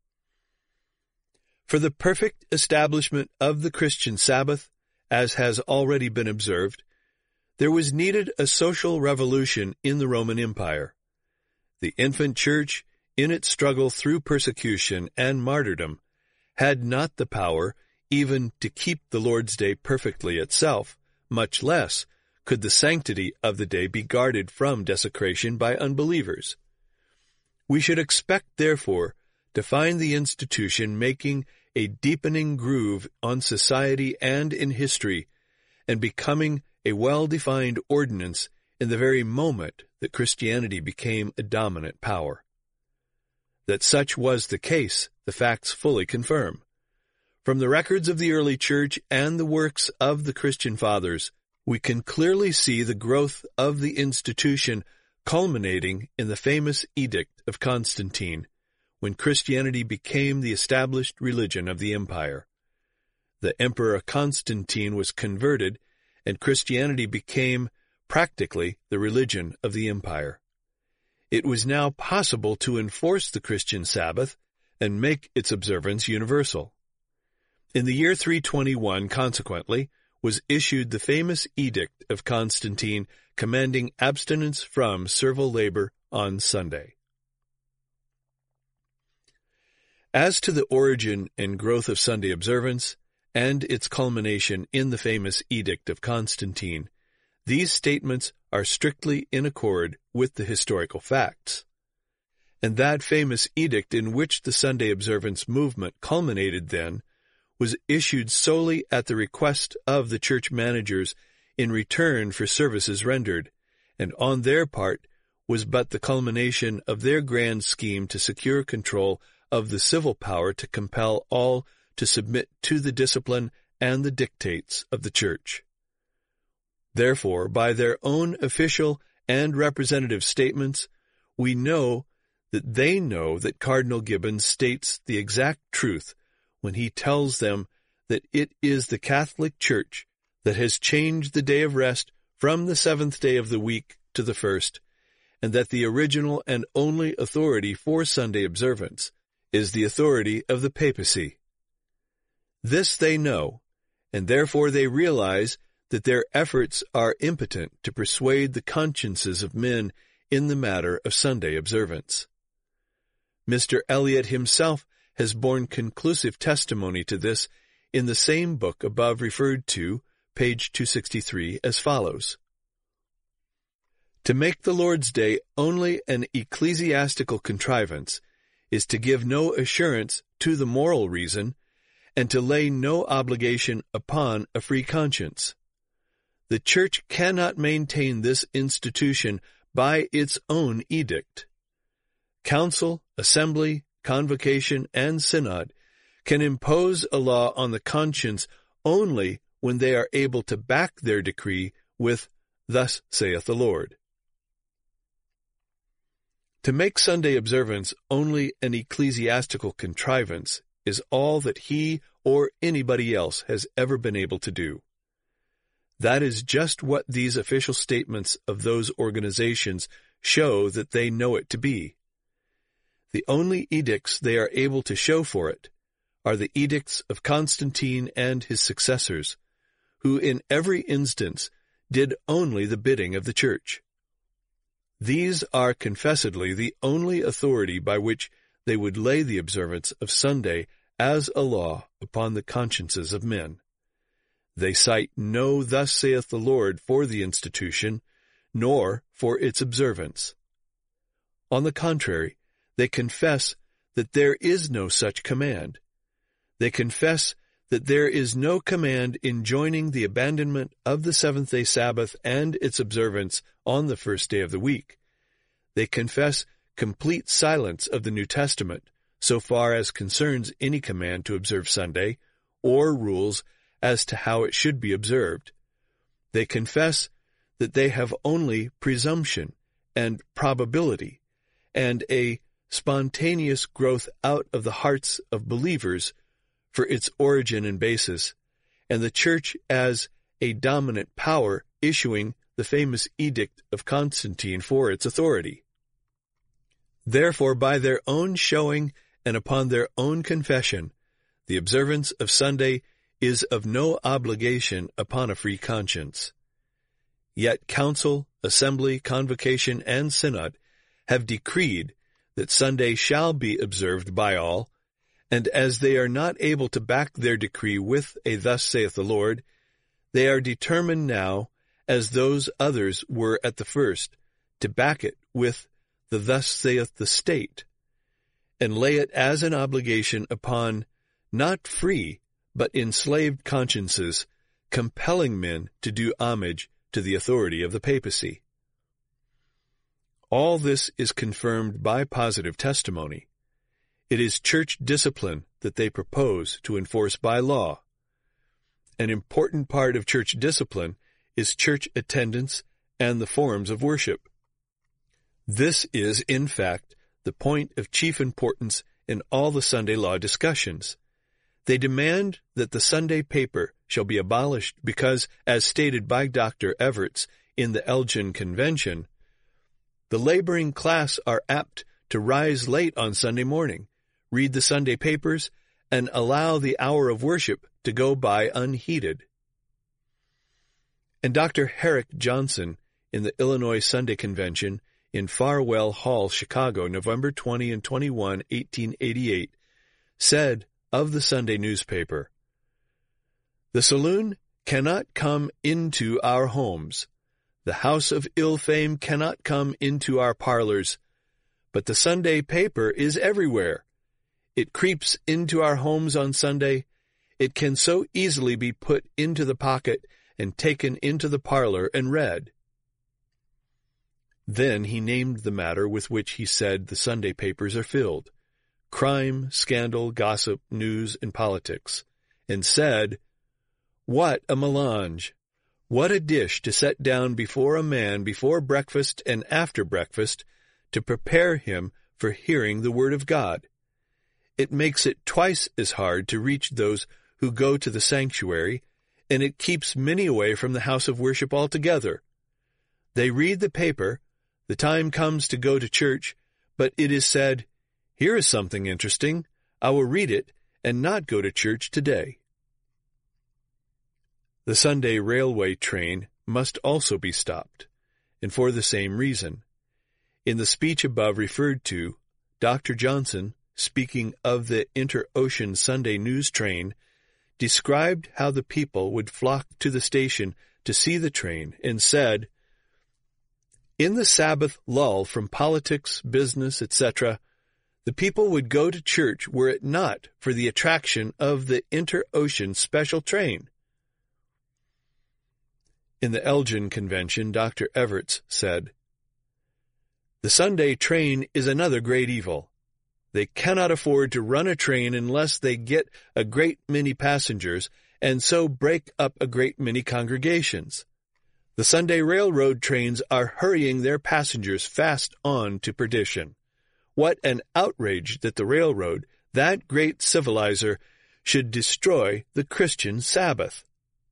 For the perfect establishment of the Christian Sabbath, as has already been observed, there was needed a social revolution in the Roman Empire. The infant church, in its struggle through persecution and martyrdom, had not the power even to keep the Lord's Day perfectly itself, much less could the sanctity of the day be guarded from desecration by unbelievers. We should expect, therefore, to find the institution making a deepening groove on society and in history, and becoming a well-defined ordinance in the very moment that Christianity became a dominant power. That such was the case, the facts fully confirm. From the records of the early church and the works of the Christian fathers, we can clearly see the growth of the institution culminating in the famous Edict of Constantine, when Christianity became the established religion of the empire. The Emperor Constantine was converted, and Christianity became practically the religion of the empire. It was now possible to enforce the Christian Sabbath and make its observance universal. In the year 321, consequently, was issued the famous Edict of Constantine commanding abstinence from servile labor on Sunday. As to the origin and growth of Sunday observance, and its culmination in the famous Edict of Constantine, these statements are strictly in accord with the historical facts. And that famous edict in which the Sunday observance movement culminated then was issued solely at the request of the church managers in return for services rendered, and on their part was but the culmination of their grand scheme to secure control of the civil power to compel all to submit to the discipline and the dictates of the church. Therefore, by their own official and representative statements, we know that they know that Cardinal Gibbons states the exact truth when he tells them that it is the Catholic Church that has changed the day of rest from the seventh day of the week to the first, and that the original and only authority for Sunday observance is the authority of the papacy. This they know, and therefore they realize that their efforts are impotent to persuade the consciences of men in the matter of Sunday observance. Mr. Eliot himself has borne conclusive testimony to this in the same book above referred to, page 263, as follows. To make the Lord's Day only an ecclesiastical contrivance is to give no assurance to the moral reason, and to lay no obligation upon a free conscience. The Church cannot maintain this institution by its own edict. Council, assembly, convocation, and synod can impose a law on the conscience only when they are able to back their decree with, "Thus saith the Lord." To make Sunday observance only an ecclesiastical contrivance is all that he or anybody else has ever been able to do. That is just what these official statements of those organizations show that they know it to be. The only edicts they are able to show for it are the edicts of Constantine and his successors, who in every instance did only the bidding of the Church. These are confessedly the only authority by which they would lay the observance of Sunday as a law upon the consciences of men. They cite no "Thus saith the Lord" for the institution, nor for its observance. On the contrary, they confess that there is no such command. They confess that there is no command enjoining the abandonment of the seventh-day Sabbath and its observance on the first day of the week. They confess complete silence of the New Testament so far as concerns any command to observe Sunday, or rules as to how it should be observed. They confess that they have only presumption and probability, and a spontaneous growth out of the hearts of believers for its origin and basis, and the Church as a dominant power issuing the famous Edict of Constantine for its authority. Therefore, by their own showing and upon their own confession, the observance of Sunday is of no obligation upon a free conscience. Yet council, assembly, convocation, and synod have decreed that Sunday shall be observed by all, and as they are not able to back their decree with a "Thus saith the Lord," they are determined now, as those others were at the first, to back it with the "Thus saith the State," and lay it as an obligation upon not free but enslaved consciences, compelling men to do homage to the authority of the papacy. All this is confirmed by positive testimony. It is church discipline that they propose to enforce by law. An important part of church discipline is church attendance and the forms of worship. This is, in fact, the point of chief importance in all the Sunday law discussions. They demand that the Sunday paper shall be abolished because, as stated by Dr. Everts in the Elgin Convention, the laboring class are apt to rise late on Sunday morning, read the Sunday papers, and allow the hour of worship to go by unheeded. And Dr. Herrick Johnson, in the Illinois Sunday Convention in Farwell Hall, Chicago, November 20 and 21, 1888, said of the Sunday newspaper, "The saloon cannot come into our homes. The house of ill fame cannot come into our parlors. But the Sunday paper is everywhere. It creeps into our homes on Sunday. It can so easily be put into the pocket and taken into the parlor and read." Then he named the matter with which he said the Sunday papers are filled: crime, scandal, gossip, news, and politics, and said, "What a melange! What a dish to set down before a man before breakfast and after breakfast to prepare him for hearing the word of God! it makes it twice as hard to reach those who go to the sanctuary, and it keeps many away from the house of worship altogether. They read the paper, the time comes to go to church, but it is said, "Here is something interesting. I will read it and not go to church today." The Sunday railway train must also be stopped, and for the same reason. In the speech above referred to, Dr. Johnson, speaking of the Inter-Ocean Sunday news train, described how the people would flock to the station to see the train and said, "In the Sabbath lull from politics, business, etc., the people would go to church were it not for the attraction of the Inter-Ocean special train." In the Elgin Convention, Dr. Everts said, "The Sunday train is another great evil. They cannot afford to run a train unless they get a great many passengers and so break up a great many congregations. The Sunday railroad trains are hurrying their passengers fast on to perdition. What an outrage that the railroad, that great civilizer, should destroy the Christian Sabbath."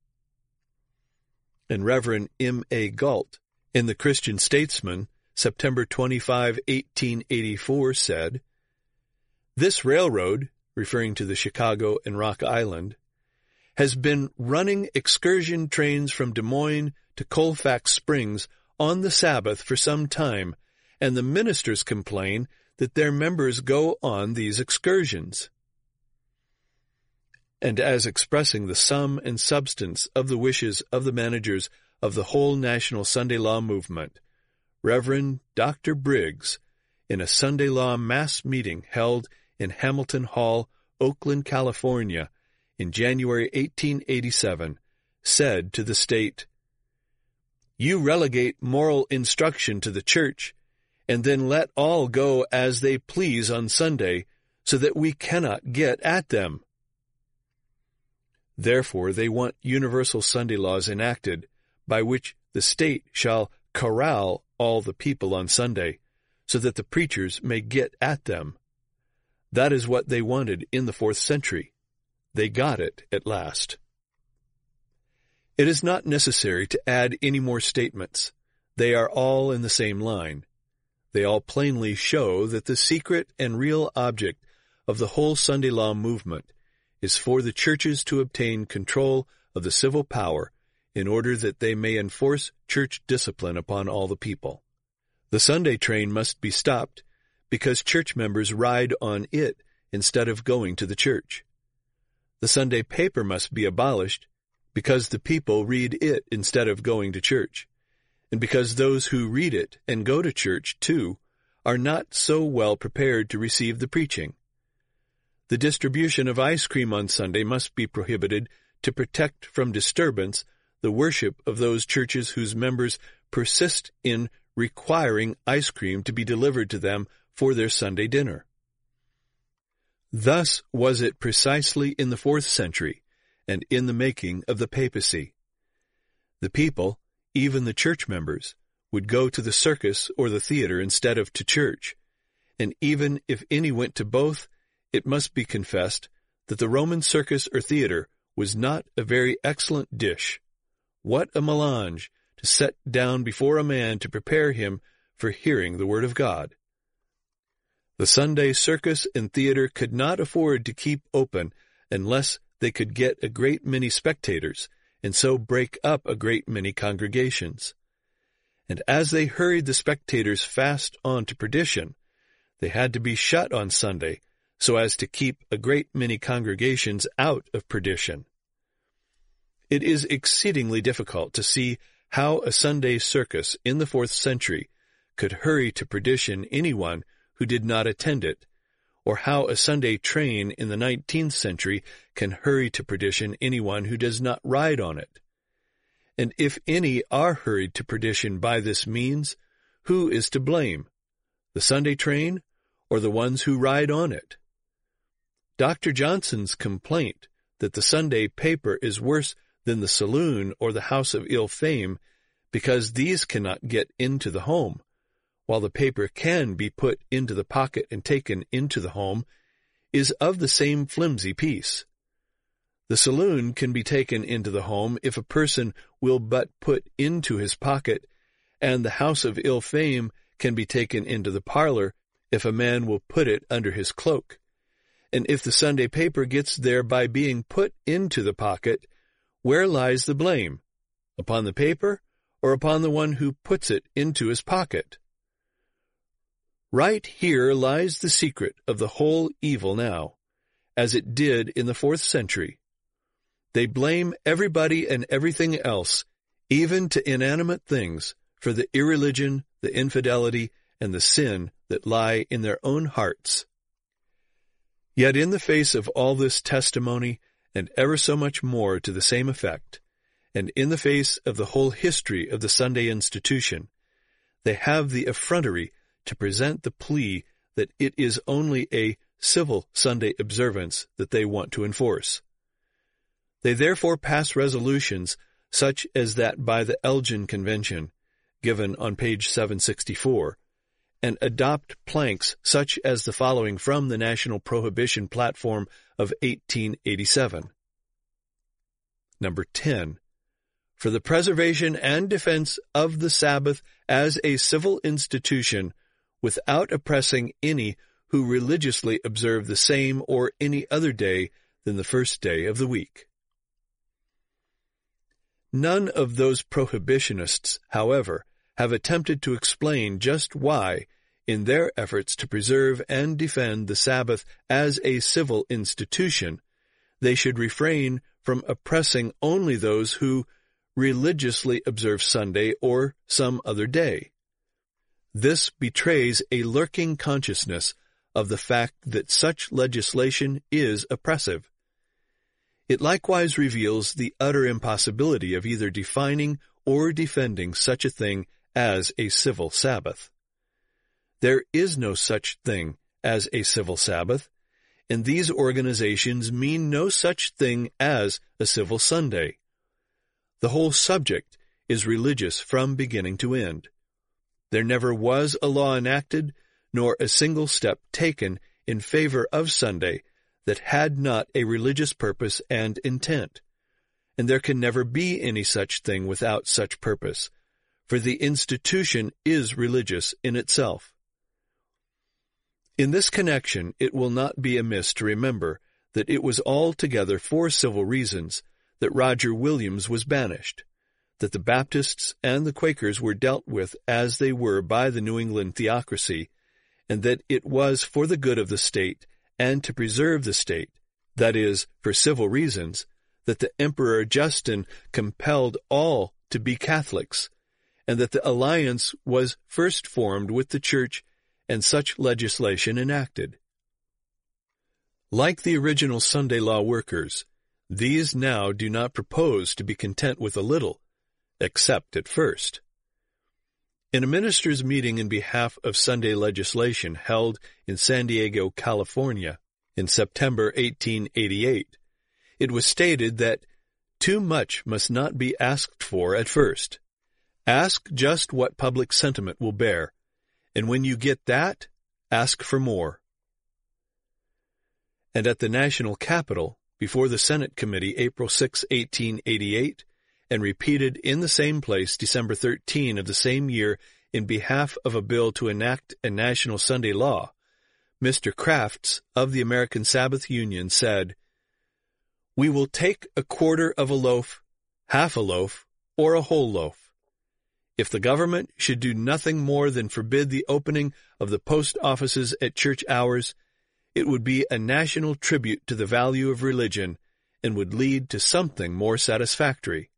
And Reverend M. A. Galt, in the Christian Statesman, September 25, 1884, said, "This railroad," referring to the Chicago and Rock Island, "has been running excursion trains from Des Moines to Colfax Springs on the Sabbath for some time, and the ministers complain that their members go on these excursions." And as expressing the sum and substance of the wishes of the managers of the whole national Sunday law movement, Reverend Dr. Briggs, in a Sunday law mass meeting held in Hamilton Hall, Oakland, California, in January 1887, said to the state, "You relegate moral instruction to the church, and then let all go as they please on Sunday, so that we cannot get at them." Therefore they want universal Sunday laws enacted, by which the state shall corral all the people on Sunday, so that the preachers may get at them. That is what they wanted in the 4th century. They got it at last. It is not necessary to add any more statements. They are all in the same line. They all plainly show that the secret and real object of the whole Sunday law movement is for the churches to obtain control of the civil power in order that they may enforce church discipline upon all the people. The Sunday train must be stopped because church members ride on it instead of going to the church. The Sunday paper must be abolished because the people read it instead of going to church, and because those who read it and go to church, too, are not so well prepared to receive the preaching. The distribution of ice cream on Sunday must be prohibited to protect from disturbance the worship of those churches whose members persist in requiring ice cream to be delivered to them for their Sunday dinner. Thus was it precisely in the 4th century and in the making of the papacy. The people, even the church members, would go to the circus or the theater instead of to church, and even if any went to both, it must be confessed that the Roman circus or theater was not a very excellent dish. What a melange to set down before a man to prepare him for hearing the word of God! The Sunday circus and theater could not afford to keep open unless they could get a great many spectators, and so break up a great many congregations. And as they hurried the spectators fast on to perdition, they had to be shut on Sunday, so as to keep a great many congregations out of perdition. It is exceedingly difficult to see how a Sunday circus in the 4th century could hurry to perdition anyone who did not attend it, or how a Sunday train in the 19th century can hurry to perdition anyone who does not ride on it. And if any are hurried to perdition by this means, who is to blame, the Sunday train or the ones who ride on it? Dr. Johnson's complaint that the Sunday paper is worse than the saloon or the house of ill fame because these cannot get into the home, while the paper can be put into the pocket and taken into the home, is of the same flimsy piece. The saloon can be taken into the home if a person will but put into his pocket, and the house of ill fame can be taken into the parlor if a man will put it under his cloak. And if the Sunday paper gets there by being put into the pocket, where lies the blame? Upon the paper, or upon the one who puts it into his pocket? Right here lies the secret of the whole evil now, as it did in the 4th century. They blame everybody and everything else, even to inanimate things, for the irreligion, the infidelity, and the sin that lie in their own hearts. Yet in the face of all this testimony, and ever so much more to the same effect, and in the face of the whole history of the Sunday institution, they have the effrontery to present the plea that it is only a civil Sunday observance that they want to enforce. They therefore pass resolutions such as that by the Elgin Convention, given on page 764, and adopt planks such as the following from the National Prohibition Platform of 1887. Number 10. For the preservation and defense of the Sabbath as a civil institution, without oppressing any who religiously observe the same or any other day than the first day of the week. None of those prohibitionists, however, have attempted to explain just why, in their efforts to preserve and defend the Sabbath as a civil institution, they should refrain from oppressing only those who religiously observe Sunday or some other day. This betrays a lurking consciousness of the fact that such legislation is oppressive. It likewise reveals the utter impossibility of either defining or defending such a thing as a civil Sabbath. There is no such thing as a civil Sabbath, and these organizations mean no such thing as a civil Sunday. The whole subject is religious from beginning to end. There never was a law enacted, nor a single step taken in favor of Sunday that had not a religious purpose and intent, and there can never be any such thing without such purpose, for the institution is religious in itself. In this connection, it will not be amiss to remember that it was altogether for civil reasons that Roger Williams was banished, that the Baptists and the Quakers were dealt with as they were by the New England theocracy, and that it was for the good of the state and to preserve the state, that is, for civil reasons, that the Emperor Justin compelled all to be Catholics, and that the alliance was first formed with the Church and such legislation enacted. Like the original Sunday law workers, these now do not propose to be content with a little, except at first. In a ministers' meeting in behalf of Sunday legislation held in San Diego, California, in September 1888, it was stated that too much must not be asked for at first. Ask just what public sentiment will bear, and when you get that, ask for more. And at the National Capitol, before the Senate Committee, April 6, 1888, and repeated in the same place December 13 of the same year in behalf of a bill to enact a national Sunday law, Mr. Crafts of the American Sabbath Union said, "We will take a quarter of a loaf, half a loaf, or a whole loaf. If the government should do nothing more than forbid the opening of the post offices at church hours, it would be a national tribute to the value of religion and would lead to something more satisfactory."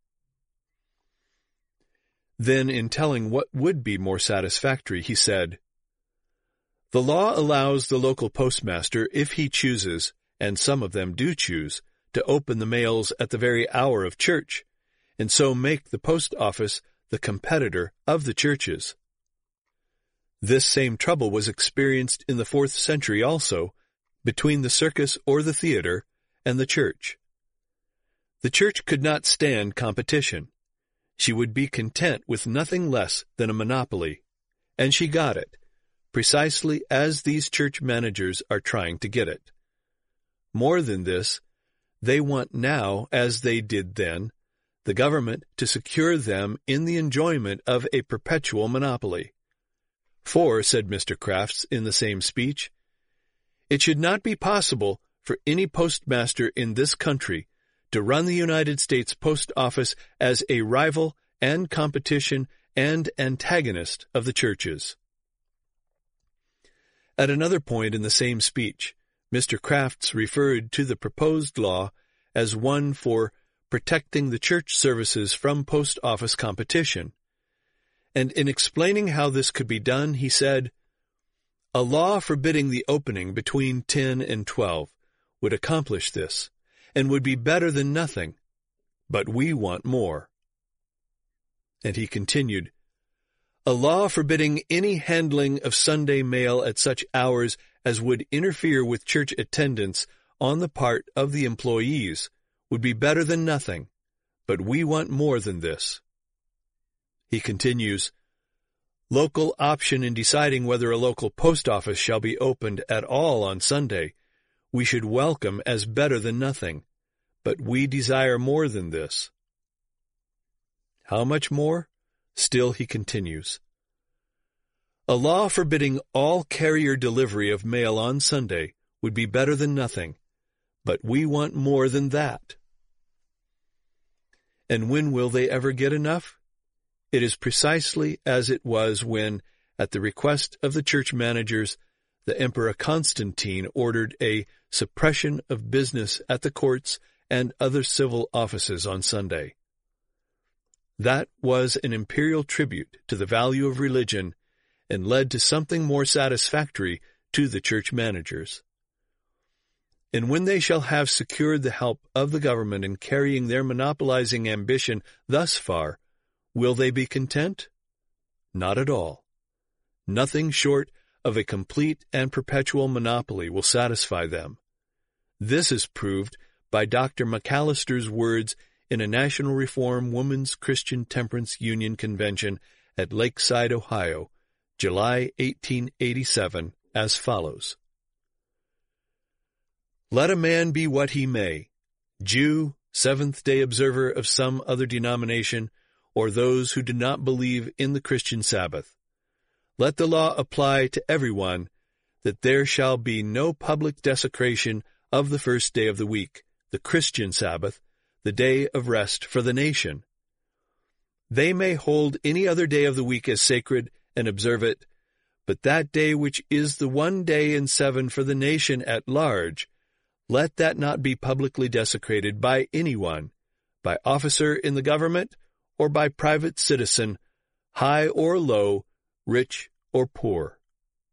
Then, in telling what would be more satisfactory, he said, "The law allows the local postmaster, if he chooses, and some of them do choose, to open the mails at the very hour of church, and so make the post office the competitor of the churches." This same trouble was experienced in the 4th century also, between the circus or the theater and the church. The church could not stand competition. She would be content with nothing less than a monopoly, and she got it, precisely as these church managers are trying to get it. More than this, they want now, as they did then, the government to secure them in the enjoyment of a perpetual monopoly. For, said Mr. Crafts in the same speech, it should not be possible for any postmaster in this country to run the United States Post Office as a rival and competition and antagonist of the churches. At another point in the same speech, Mr. Crafts referred to the proposed law as one for protecting the church services from post office competition. And in explaining how this could be done, he said, "A law forbidding the opening between 10 and 12 would accomplish this, and would be better than nothing, but we want more." And he continued, "A law forbidding any handling of Sunday mail at such hours as would interfere with church attendance on the part of the employees would be better than nothing, but we want more than this." He continues, "Local option in deciding whether a local post office shall be opened at all on Sunday we should welcome as better than nothing, but we desire more than this." How much more? Still he continues, "A law forbidding all carrier delivery of mail on Sunday would be better than nothing, but we want more than that." And when will they ever get enough? It is precisely as it was when, at the request of the church managers, the Emperor Constantine ordered a suppression of business at the courts and other civil offices on Sunday. That was an imperial tribute to the value of religion and led to something more satisfactory to the church managers. And when they shall have secured the help of the government in carrying their monopolizing ambition thus far, will they be content? Not at all. Nothing short of a complete and perpetual monopoly will satisfy them. This is proved by Dr. McAllister's words in a National Reform Women's Christian Temperance Union convention at Lakeside, Ohio, July 1887, as follows. "Let a man be what he may, Jew, Seventh-day observer of some other denomination, or those who do not believe in the Christian Sabbath. Let the law apply to everyone that there shall be no public desecration of the first day of the week, the Christian Sabbath, the day of rest for the nation. They may hold any other day of the week as sacred and observe it, but that day which is the one day in 7 for the nation at large, let that not be publicly desecrated by anyone, by officer in the government, or by private citizen, high or low, rich or poor."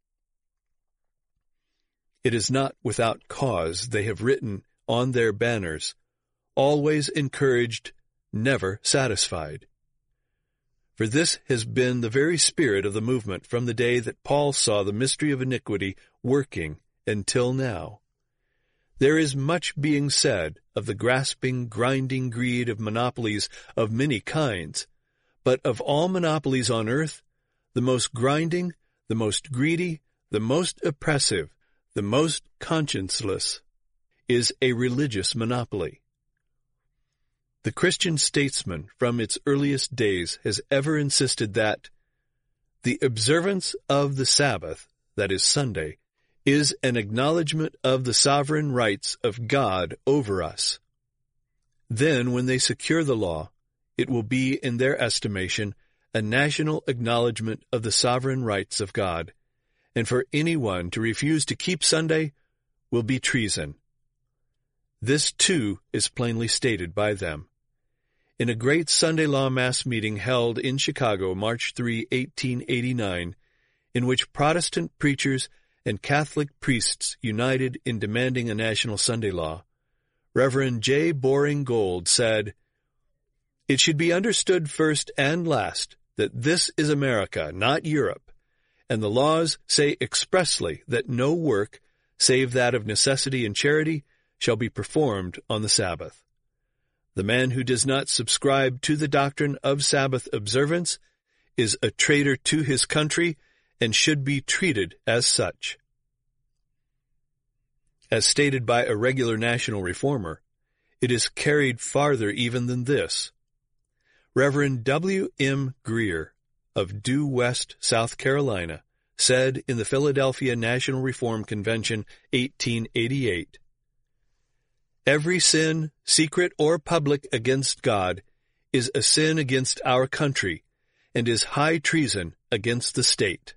It is not without cause they have written on their banners, "Always encouraged, never satisfied." For this has been the very spirit of the movement from the day that Paul saw the mystery of iniquity working until now. There is much being said of the grasping, grinding greed of monopolies of many kinds, but of all monopolies on earth, the most grinding, the most greedy, the most oppressive, the most conscienceless, is a religious monopoly. The Christian statesman from its earliest days has ever insisted that the observance of the Sabbath, that is Sunday, is an acknowledgment of the sovereign rights of God over us. Then, when they secure the law, it will be, in their estimation, a national acknowledgment of the sovereign rights of God, and for anyone to refuse to keep Sunday will be treason. This, too, is plainly stated by them. In a great Sunday law mass meeting held in Chicago, March 3, 1889, in which Protestant preachers and Catholic priests united in demanding a national Sunday law, Reverend J. Boring Gold said, "It should be understood first and last that this is America, not Europe, and the laws say expressly that no work, save that of necessity and charity, shall be performed on the Sabbath. The man who does not subscribe to the doctrine of Sabbath observance is a traitor to his country and should be treated as such." As stated by a regular national reformer, it is carried farther even than this. Reverend W. M. Greer of Due West, South Carolina, said in the Philadelphia National Reform Convention, 1888, "Every sin, secret or public, against God is a sin against our country and is high treason against the state."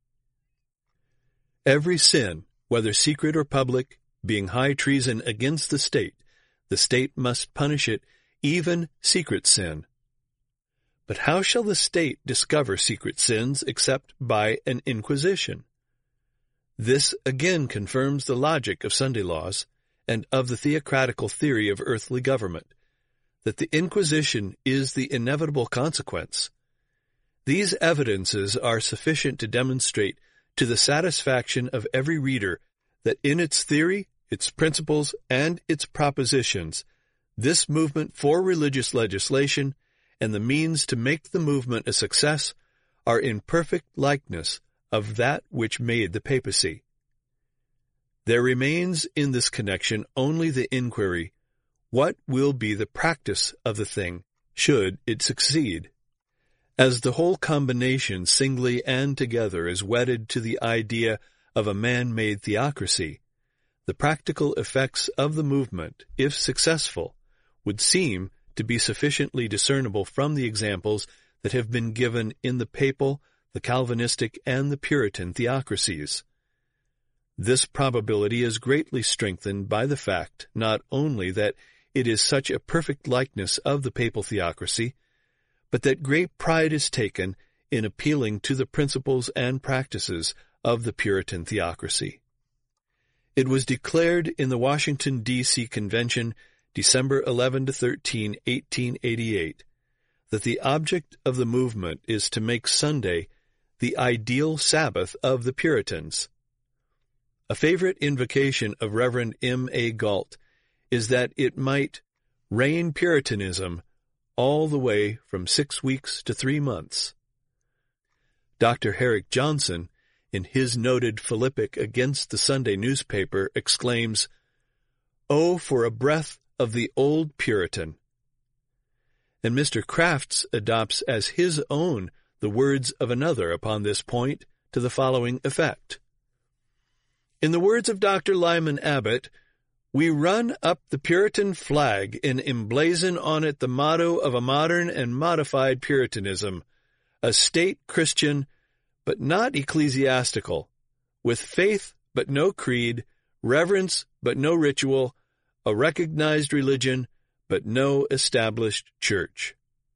Every sin, whether secret or public, being high treason against the state must punish it, even secret sin. But how shall the state discover secret sins except by an inquisition? This again confirms the logic of Sunday laws and of the theocratical theory of earthly government, that the inquisition is the inevitable consequence. These evidences are sufficient to demonstrate to the satisfaction of every reader that in its theory, its principles, and its propositions, this movement for religious legislation and the means to make the movement a success are in perfect likeness of that which made the papacy. There remains in this connection only the inquiry, what will be the practice of the thing, should it succeed? As the whole combination, singly and together, is wedded to the idea of a man-made theocracy, the practical effects of the movement, if successful, would seem to be sufficiently discernible from the examples that have been given in the papal, the Calvinistic, and the Puritan theocracies. This probability is greatly strengthened by the fact not only that it is such a perfect likeness of the papal theocracy, but that great pride is taken in appealing to the principles and practices of the Puritan theocracy. It was declared in the Washington, D.C. Convention, December 11-13, 1888, that the object of the movement is to make Sunday the ideal Sabbath of the Puritans. A favorite invocation of Reverend M. A. Galt is that it might reign Puritanism all the way from 6 weeks to 3 months. Dr. Herrick Johnson, in his noted philippic against the Sunday newspaper, exclaims, "Oh, for a breath of the old Puritan." And Mr. Crafts adopts as his own the words of another upon this point to the following effect. In the words of Dr. Lyman Abbott, "We run up the Puritan flag and emblazon on it the motto of a modern and modified Puritanism, a state Christian, but not ecclesiastical, with faith but no creed, reverence but no ritual, a recognized religion but no established church."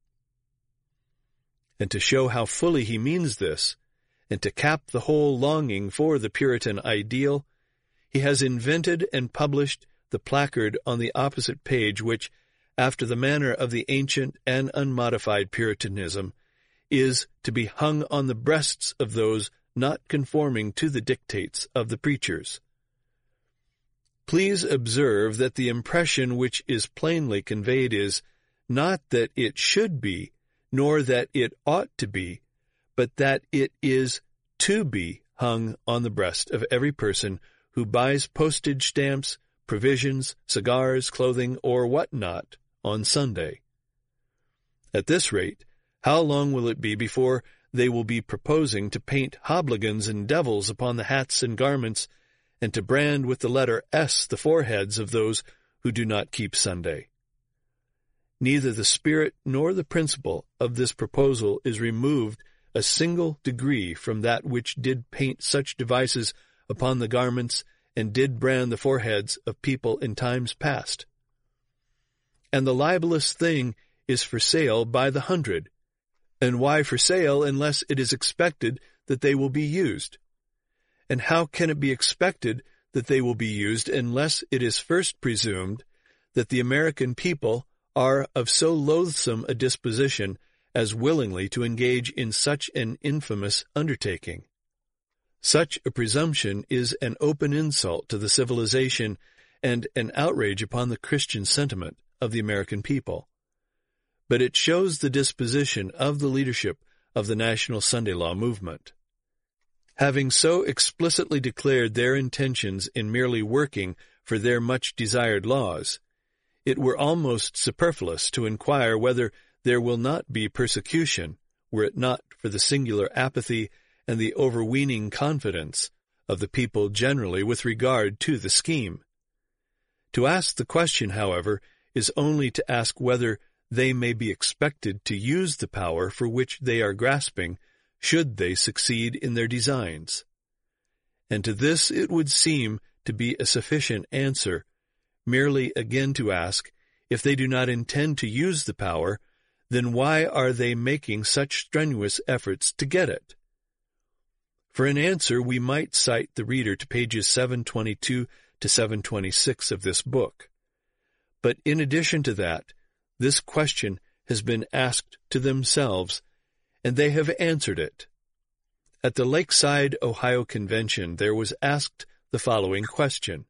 And to show how fully he means this, and to cap the whole longing for the Puritan ideal, he has invented and published the placard on the opposite page which, after the manner of the ancient and unmodified Puritanism, is to be hung on the breasts of those not conforming to the dictates of the preachers. Please observe that the impression which is plainly conveyed is, not that it should be, nor that it ought to be, but that it is to be hung on the breast of every person who buys postage stamps, provisions, cigars, clothing, or what not on Sunday. At this rate, how long will it be before they will be proposing to paint hobligans and devils upon the hats and garments, and to brand with the letter S the foreheads of those who do not keep Sunday? Neither the spirit nor the principle of this proposal is removed a single degree from that which did paint such devices upon the garments and did brand the foreheads of people in times past. And the libelous thing is for sale by the hundred. And why for sale unless it is expected that they will be used? And how can it be expected that they will be used unless it is first presumed that the American people are of so loathsome a disposition as willingly to engage in such an infamous undertaking? Such a presumption is an open insult to the civilization and an outrage upon the Christian sentiment of the American people. But it shows the disposition of the leadership of the National Sunday Law movement. Having so explicitly declared their intentions in merely working for their much-desired laws, it were almost superfluous to inquire whether there will not be persecution, were it not for the singular apathy and the overweening confidence of the people generally with regard to the scheme. To ask the question, however, is only to ask whether they may be expected to use the power for which they are grasping, should they succeed in their designs. And to this it would seem to be a sufficient answer, merely again to ask, if they do not intend to use the power, then why are they making such strenuous efforts to get it? For an answer, we might cite the reader to pages 722 to 726 of this book. But in addition to that, this question has been asked to themselves, and they have answered it. At the Lakeside, Ohio Convention, there was asked the following question: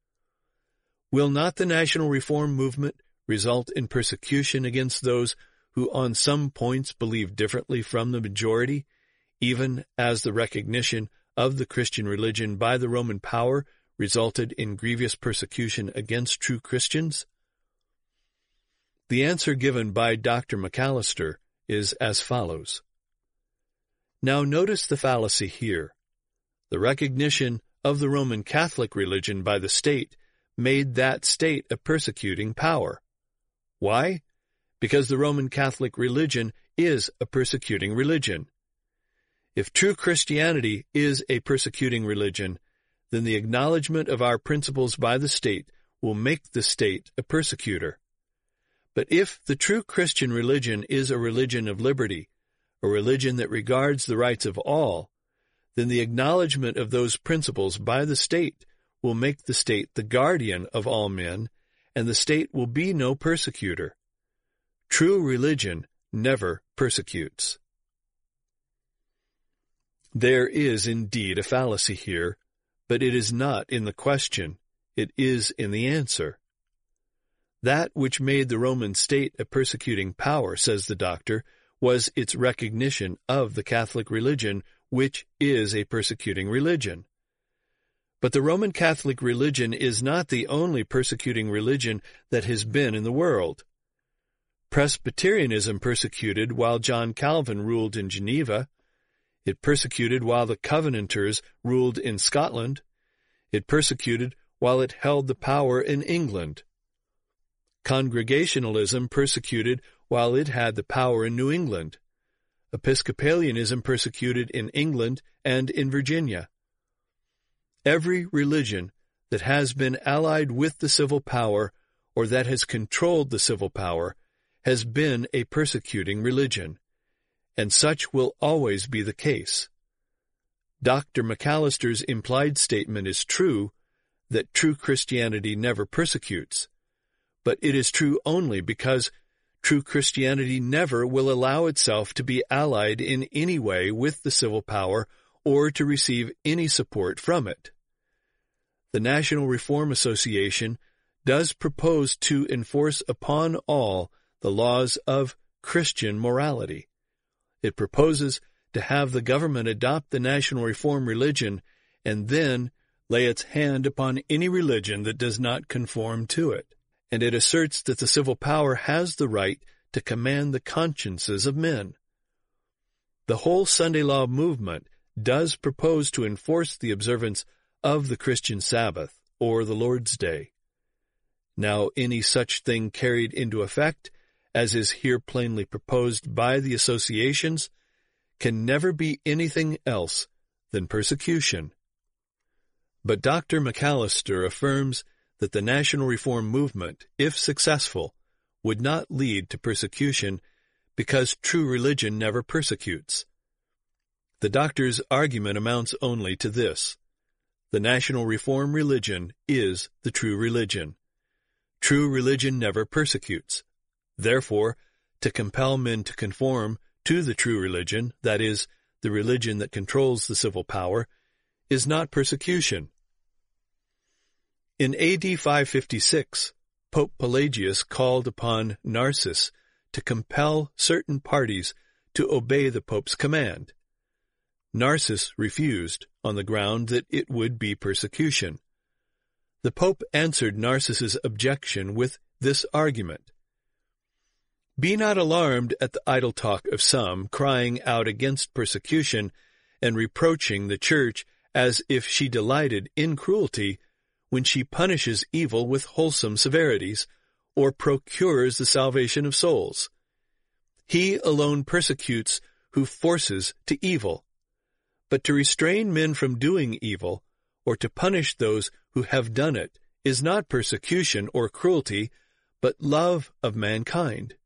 Will not the national reform movement result in persecution against those who on some points believe differently from the majority, even as the recognition of the Christian religion by the Roman power resulted in grievous persecution against true Christians? The answer given by Dr. McAllister is as follows. Now notice the fallacy here. The recognition of the Roman Catholic religion by the state made that state a persecuting power. Why? Because the Roman Catholic religion is a persecuting religion. If true Christianity is a persecuting religion, then the acknowledgement of our principles by the state will make the state a persecutor. But if the true Christian religion is a religion of liberty, a religion that regards the rights of all, then the acknowledgement of those principles by the state will make the state the guardian of all men, and the state will be no persecutor. True religion never persecutes. There is indeed a fallacy here, but it is not in the question, it is in the answer. That which made the Roman state a persecuting power, says the doctor, was its recognition of the Catholic religion, which is a persecuting religion. But the Roman Catholic religion is not the only persecuting religion that has been in the world. Presbyterianism persecuted while John Calvin ruled in Geneva. It persecuted while the Covenanters ruled in Scotland. It persecuted while it held the power in England. Congregationalism persecuted while it had the power in New England. Episcopalianism persecuted in England and in Virginia. Every religion that has been allied with the civil power or that has controlled the civil power has been a persecuting religion, and such will always be the case. Dr. McAllister's implied statement is true that true Christianity never persecutes, but it is true only because true Christianity never will allow itself to be allied in any way with the civil power or to receive any support from it. The National Reform Association does propose to enforce upon all the laws of Christian morality. It proposes to have the government adopt the national reform religion and then lay its hand upon any religion that does not conform to it. And it asserts that the civil power has the right to command the consciences of men. The whole Sunday law movement does propose to enforce the observance of the Christian Sabbath, or the Lord's Day. Now, any such thing carried into effect, as is here plainly proposed by the associations, can never be anything else than persecution. But Dr. McAllister affirms that the national reform movement, if successful, would not lead to persecution because true religion never persecutes. The doctor's argument amounts only to this. The national reform religion is the true religion. True religion never persecutes. Therefore, to compel men to conform to the true religion, that is, the religion that controls the civil power, is not persecution. In A.D. 556, Pope Pelagius called upon Narses to compel certain parties to obey the Pope's command. Narses refused on the ground that it would be persecution. The Pope answered Narses's objection with this argument: "Be not alarmed at the idle talk of some, crying out against persecution and reproaching the Church as if she delighted in cruelty, when she punishes evil with wholesome severities, or procures the salvation of souls. He alone persecutes who forces to evil. But to restrain men from doing evil, or to punish those who have done it, is not persecution or cruelty, but love of mankind."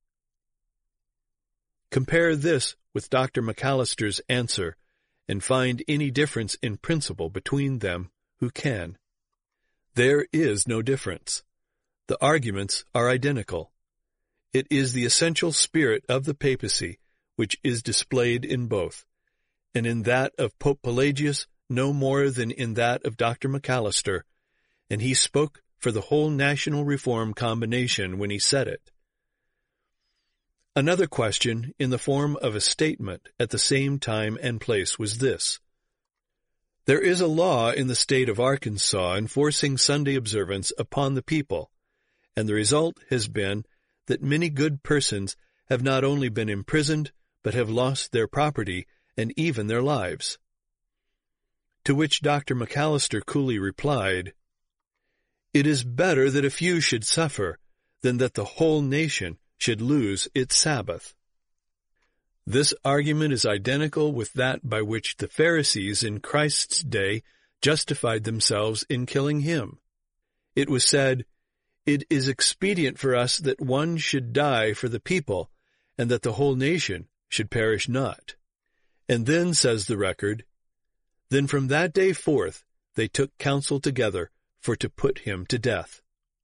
Compare this with Dr. McAllister's answer, and find any difference in principle between them who can. There is no difference. The arguments are identical. It is the essential spirit of the papacy which is displayed in both, and in that of Pope Pelagius no more than in that of Dr. McAllister, and he spoke for the whole national reform combination when he said it. Another question in the form of a statement at the same time and place was this: there is a law in the state of Arkansas enforcing Sunday observance upon the people, and the result has been that many good persons have not only been imprisoned, but have lost their property and even their lives. To which Dr. McAllister coolly replied, "It is better that a few should suffer than that the whole nation should lose its Sabbath." This argument is identical with that by which the Pharisees in Christ's day justified themselves in killing him. It was said, "It is expedient for us that one should die for the people, and that the whole nation should perish not." And then, says the record, "Then from that day forth they took counsel together for to put him to death."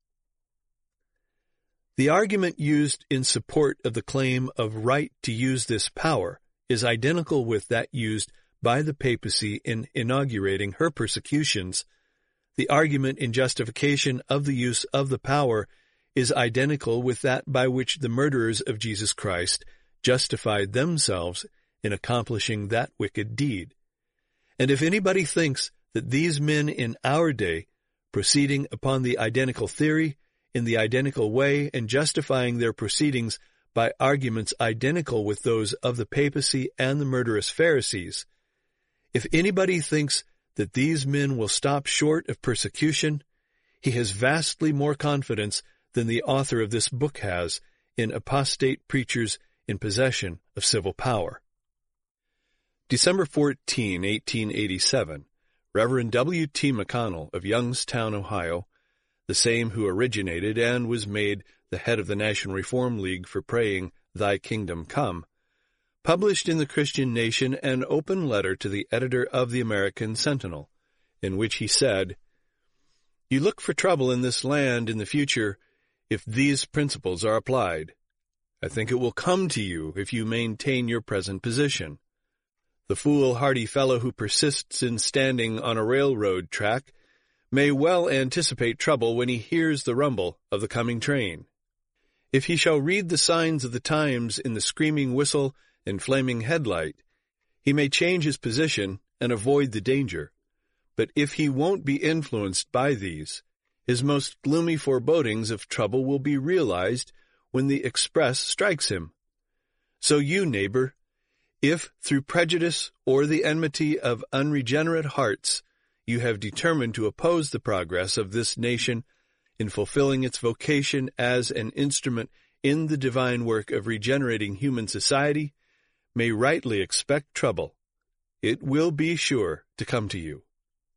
The argument used in support of the claim of right to use this power is identical with that used by the papacy in inaugurating her persecutions. The argument in justification of the use of the power is identical with that by which the murderers of Jesus Christ justified themselves in accomplishing that wicked deed. And if anybody thinks that these men in our day, proceeding upon the identical theory, in the identical way, and justifying their proceedings by arguments identical with those of the papacy and the murderous Pharisees, if anybody thinks that these men will stop short of persecution, he has vastly more confidence than the author of this book has in apostate preachers in possession of civil power. December 14, 1887, Reverend W. T. McConnell of Youngstown, Ohio, the same who originated and was made the head of the National Reform League for praying, "Thy kingdom come," published in the Christian Nation an open letter to the editor of the American Sentinel, in which he said, "You look for trouble in this land in the future if these principles are applied. I think it will come to you if you maintain your present position. The foolhardy fellow who persists in standing on a railroad track may well anticipate trouble when he hears the rumble of the coming train. If he shall read the signs of the times in the screaming whistle and flaming headlight, he may change his position and avoid the danger. But if he won't be influenced by these, his most gloomy forebodings of trouble will be realized when the express strikes him. So you, neighbor, if through prejudice or the enmity of unregenerate hearts you have determined to oppose the progress of this nation in fulfilling its vocation as an instrument in the divine work of regenerating human society, may rightly expect trouble. It will be sure to come to you."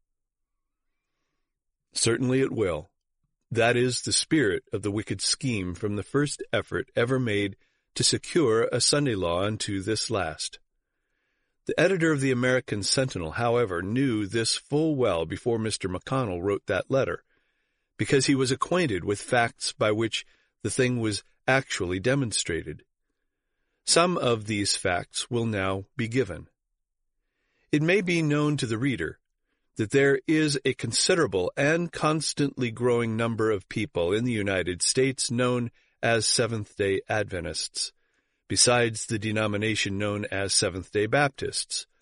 Certainly it will. That is the spirit of the wicked scheme from the first effort ever made to secure a Sunday law unto this last. The editor of the American Sentinel, however, knew this full well before Mr. McConnell wrote that letter, because he was acquainted with facts by which the thing was actually demonstrated. Some of these facts will now be given. It may be known to the reader that there is a considerable and constantly growing number of people in the United States known as Seventh-day Adventists, besides the denomination known as Seventh-day Baptists,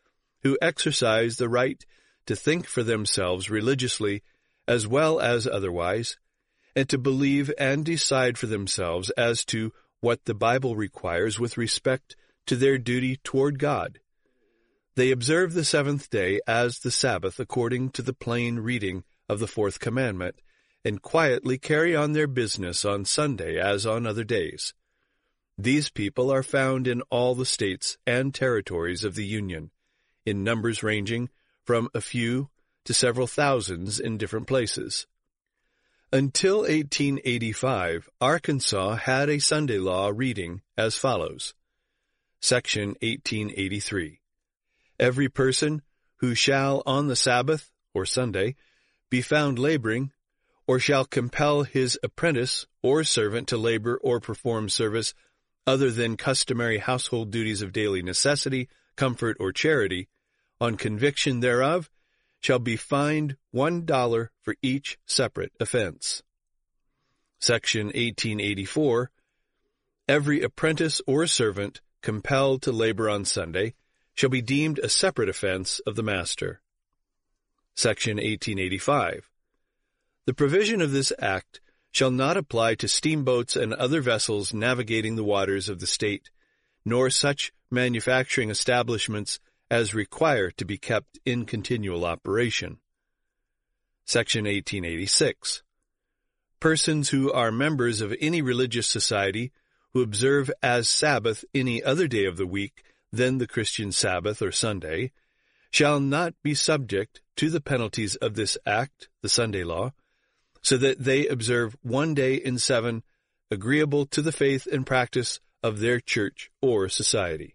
who exercise the right to think for themselves religiously as well as otherwise, and to believe and decide for themselves as to what the Bible requires with respect to their duty toward God. They observe the seventh day as the Sabbath according to the plain reading of the fourth commandment, and quietly carry on their business on Sunday as on other days. These people are found in all the states and territories of the Union, in numbers ranging from a few to several thousands in different places. Until 1885, Arkansas had a Sunday law reading as follows. Section 1883. Every person who shall on the Sabbath, or Sunday, be found laboring, or shall compel his apprentice or servant to labor or perform service other than customary household duties of daily necessity, comfort, or charity, on conviction thereof, shall be fined $1 for each separate offense. Section 1884. Every apprentice or servant compelled to labor on Sunday shall be deemed a separate offense of the master. Section 1885. The provision of this act shall not apply to steamboats and other vessels navigating the waters of the state, nor such manufacturing establishments as require to be kept in continual operation. Section 1886. Persons who are members of any religious society who observe as Sabbath any other day of the week than the Christian Sabbath or Sunday shall not be subject to the penalties of this act, the Sunday law, so that they observe 1 day in 7 agreeable to the faith and practice of their church or society.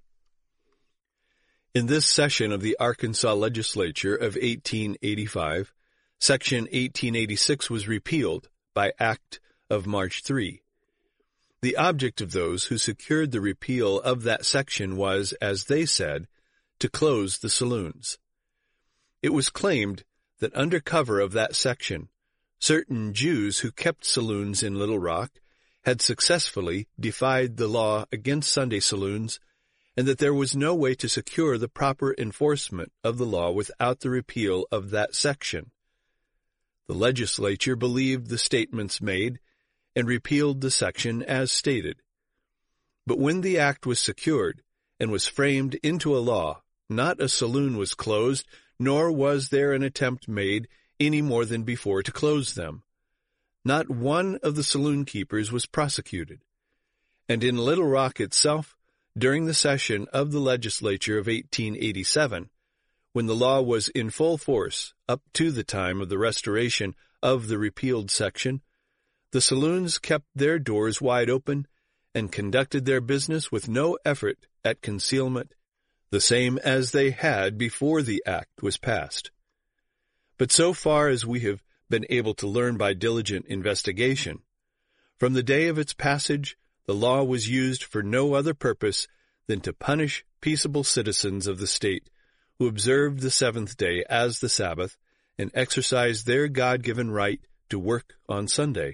In this session of the Arkansas Legislature of 1885, Section 1886 was repealed by Act of March 3. The object of those who secured the repeal of that section was, as they said, to close the saloons. It was claimed that under cover of that section, certain Jews who kept saloons in Little Rock had successfully defied the law against Sunday saloons, and that there was no way to secure the proper enforcement of the law without the repeal of that section. The legislature believed the statements made and repealed the section as stated. But when the act was secured and was framed into a law, not a saloon was closed, nor was there an attempt made any more than before to close them. Not one of the saloon keepers was prosecuted. And in Little Rock itself, during the session of the legislature of 1887, when the law was in full force up to the time of the restoration of the repealed section, the saloons kept their doors wide open and conducted their business with no effort at concealment, the same as they had before the act was passed. But so far as we have been able to learn by diligent investigation, from the day of its passage, the law was used for no other purpose than to punish peaceable citizens of the state who observed the seventh day as the Sabbath and exercised their God-given right to work on Sunday.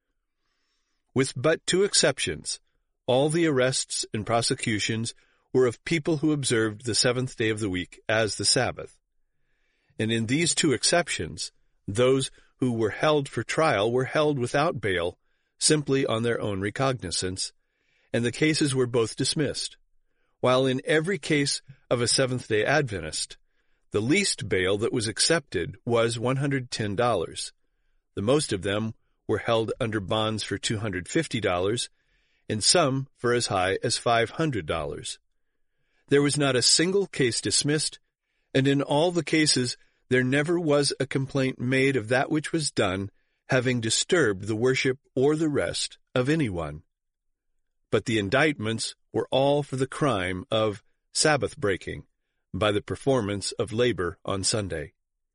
With but 2 exceptions, all the arrests and prosecutions were of people who observed the seventh day of the week as the Sabbath. And in these 2 exceptions, those who were held for trial were held without bail, simply on their own recognizance, and the cases were both dismissed, while in every case of a Seventh-day Adventist, the least bail that was accepted was $110. The most of them were held under bonds for $250, and some for as high as $500. There was not a single case dismissed, and in all the cases there never was a complaint made of that which was done having disturbed the worship or the rest of anyone. But the indictments were all for the crime of Sabbath-breaking by the performance of labor on Sunday.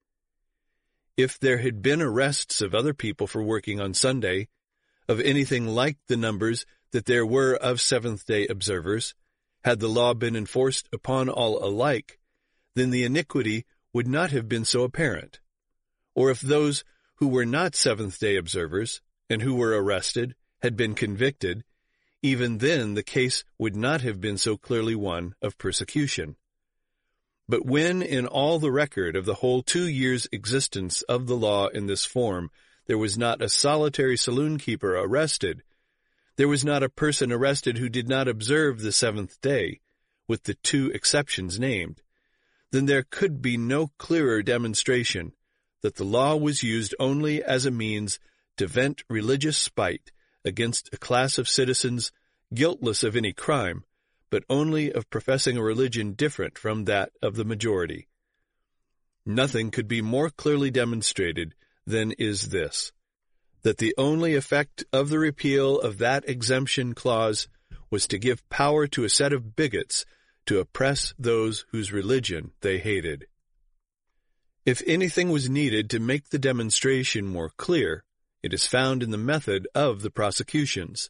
If there had been arrests of other people for working on Sunday, of anything like the numbers that there were of seventh-day observers, had the law been enforced upon all alike, then the iniquity would not have been so apparent. Or if those who were not seventh-day observers, and who were arrested, had been convicted, even then the case would not have been so clearly one of persecution. But when in all the record of the whole 2 years' existence of the law in this form there was not a solitary saloon-keeper arrested, there was not a person arrested who did not observe the seventh day, with the 2 exceptions named, then there could be no clearer demonstration that the law was used only as a means to vent religious spite against a class of citizens guiltless of any crime, but only of professing a religion different from that of the majority. Nothing could be more clearly demonstrated than is this, that the only effect of the repeal of that exemption clause was to give power to a set of bigots to oppress those whose religion they hated. If anything was needed to make the demonstration more clear, it is found in the method of the prosecutions.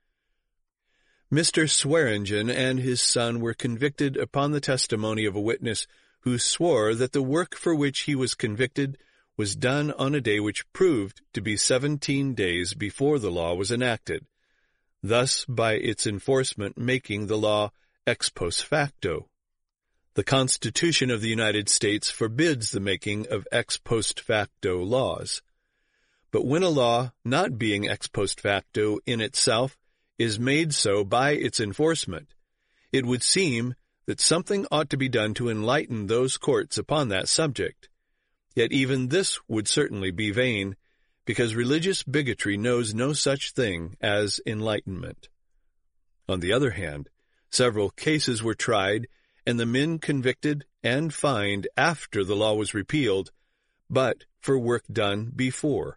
Mr. Swearingen and his son were convicted upon the testimony of a witness who swore that the work for which he was convicted was done on a day which proved to be 17 days before the law was enacted, thus by its enforcement making the law ex post facto. The Constitution of the United States forbids the making of ex post facto laws. But when a law, not being ex post facto in itself, is made so by its enforcement, it would seem that something ought to be done to enlighten those courts upon that subject. Yet even this would certainly be vain, because religious bigotry knows no such thing as enlightenment. On the other hand, several cases were tried, and the men convicted and fined after the law was repealed, but for work done before.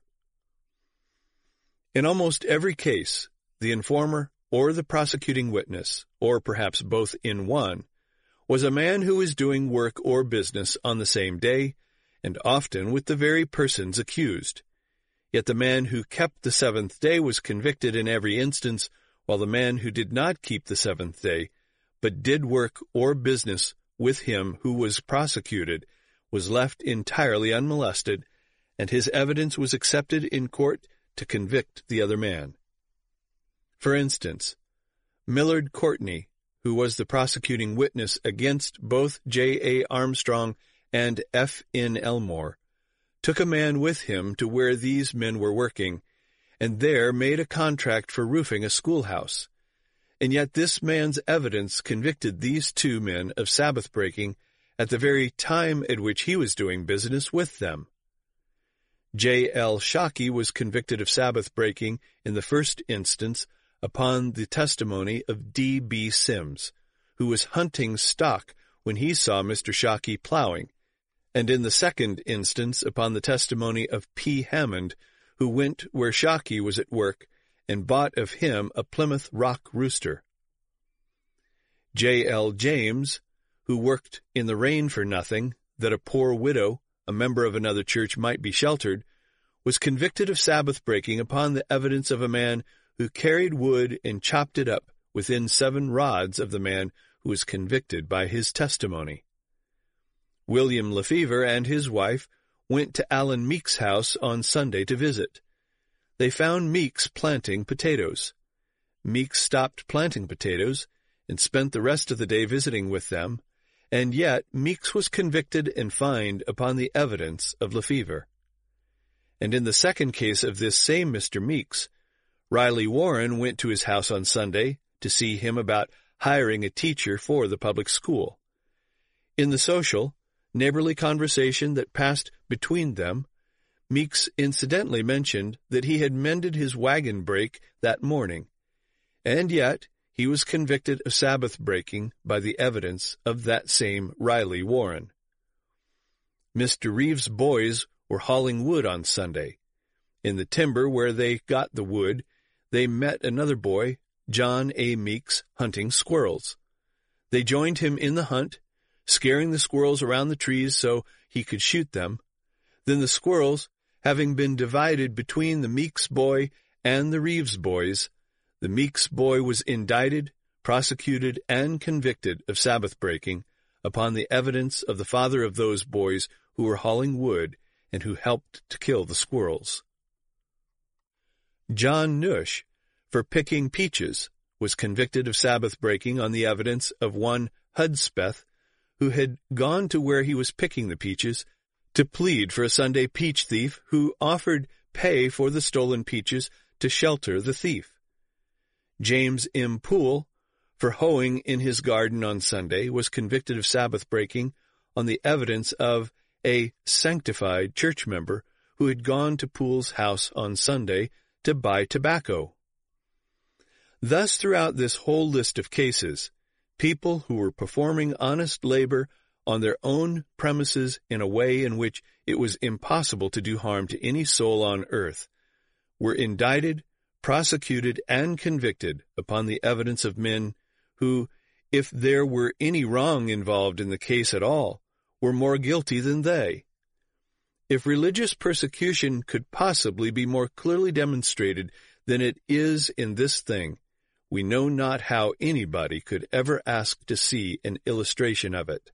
In almost every case, the informer or the prosecuting witness, or perhaps both in one, was a man who was doing work or business on the same day, and often with the very persons accused. Yet the man who kept the seventh day was convicted in every instance, while the man who did not keep the seventh day, but did work or business with him who was prosecuted, was left entirely unmolested, and his evidence was accepted in court to convict the other man. For instance, Millard Courtney, who was the prosecuting witness against both J. A. Armstrong and F. N. Elmore, took a man with him to where these men were working, and there made a contract for roofing a schoolhouse. And yet this man's evidence convicted these 2 men of Sabbath-breaking at the very time at which he was doing business with them. J. L. Shockey was convicted of Sabbath-breaking in the first instance upon the testimony of D. B. Sims, who was hunting stock when he saw Mr. Shockey plowing, and in the second instance upon the testimony of P. Hammond, who went where Shockey was at work and bought of him a Plymouth Rock rooster. J. L. James, who worked in the rain for nothing, that a poor widow, a member of another church, might be sheltered, was convicted of Sabbath-breaking upon the evidence of a man who carried wood and chopped it up within 7 rods of the man who was convicted by his testimony. William Lefevre and his wife went to Allen Meek's house on Sunday to visit. They found Meeks planting potatoes. Meeks stopped planting potatoes and spent the rest of the day visiting with them, and yet Meeks was convicted and fined upon the evidence of Lefevre. And in the second case of this same Mr. Meeks, Riley Warren went to his house on Sunday to see him about hiring a teacher for the public school. In the social, neighborly conversation that passed between them, Meeks incidentally mentioned that he had mended his wagon brake that morning, and yet he was convicted of Sabbath-breaking by the evidence of that same Riley Warren. Mr. Reeves' boys were hauling wood on Sunday. In the timber where they got the wood, they met another boy, John A. Meeks, hunting squirrels. They joined him in the hunt, scaring the squirrels around the trees so he could shoot them. Then the squirrels, having been divided between the Meeks boy and the Reeves boys, the Meeks boy was indicted, prosecuted, and convicted of Sabbath-breaking upon the evidence of the father of those boys who were hauling wood and who helped to kill the squirrels. John Nush, for picking peaches, was convicted of Sabbath-breaking on the evidence of one Hudspeth, who had gone to where he was picking the peaches to plead for a Sunday peach thief who offered pay for the stolen peaches to shelter the thief. James M. Poole, for hoeing in his garden on Sunday, was convicted of Sabbath breaking on the evidence of a sanctified church member who had gone to Poole's house on Sunday to buy tobacco. Thus, throughout this whole list of cases, people who were performing honest labor on their own premises in a way in which it was impossible to do harm to any soul on earth were indicted, prosecuted, and convicted upon the evidence of men who, if there were any wrong involved in the case at all, were more guilty than they. If religious persecution could possibly be more clearly demonstrated than it is in this thing, we know not how anybody could ever ask to see an illustration of it.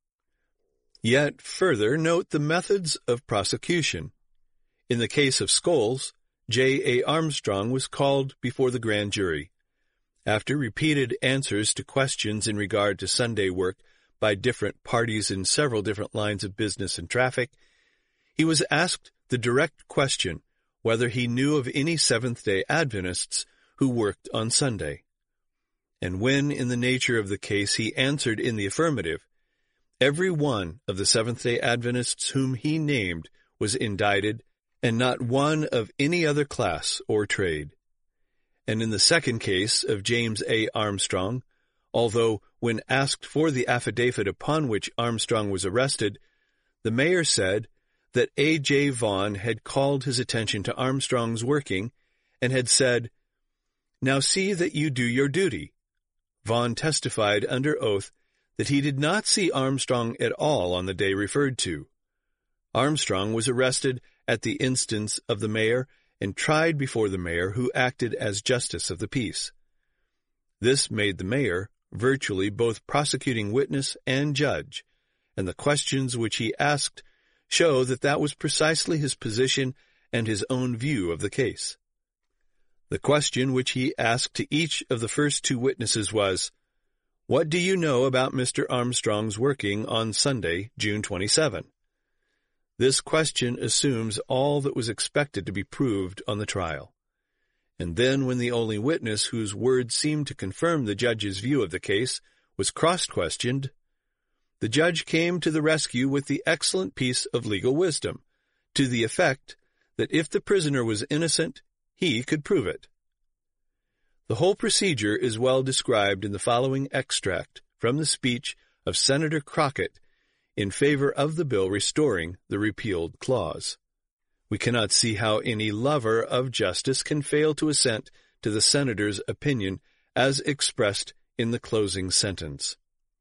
Yet further note the methods of prosecution. In the case of Scholes, J. A. Armstrong was called before the grand jury. After repeated answers to questions in regard to Sunday work by different parties in several different lines of business and traffic, he was asked the direct question whether he knew of any Seventh-day Adventists who worked on Sunday. And when, in the nature of the case, he answered in the affirmative, every one of the Seventh-day Adventists whom he named was indicted, and not one of any other class or trade. And in the second case of James A. Armstrong, although when asked for the affidavit upon which Armstrong was arrested, the mayor said that A. J. Vaughn had called his attention to Armstrong's working and had said, "Now see that you do your duty." Vaughn testified under oath that he did not see Armstrong at all on the day referred to. Armstrong was arrested at the instance of the mayor and tried before the mayor, who acted as justice of the peace. This made the mayor virtually both prosecuting witness and judge, and the questions which he asked show that that was precisely his position and his own view of the case. The question which he asked to each of the first two witnesses was, "What do you know about Mr. Armstrong's working on Sunday, June 27?" This question assumes all that was expected to be proved on the trial. And then, when the only witness whose word seemed to confirm the judge's view of the case was cross-questioned, the judge came to the rescue with the excellent piece of legal wisdom, to the effect that if the prisoner was innocent, he could prove it. The whole procedure is well described in the following extract from the speech of Senator Crockett in favor of the bill restoring the repealed clause. We cannot see how any lover of justice can fail to assent to the senator's opinion as expressed in the closing sentence.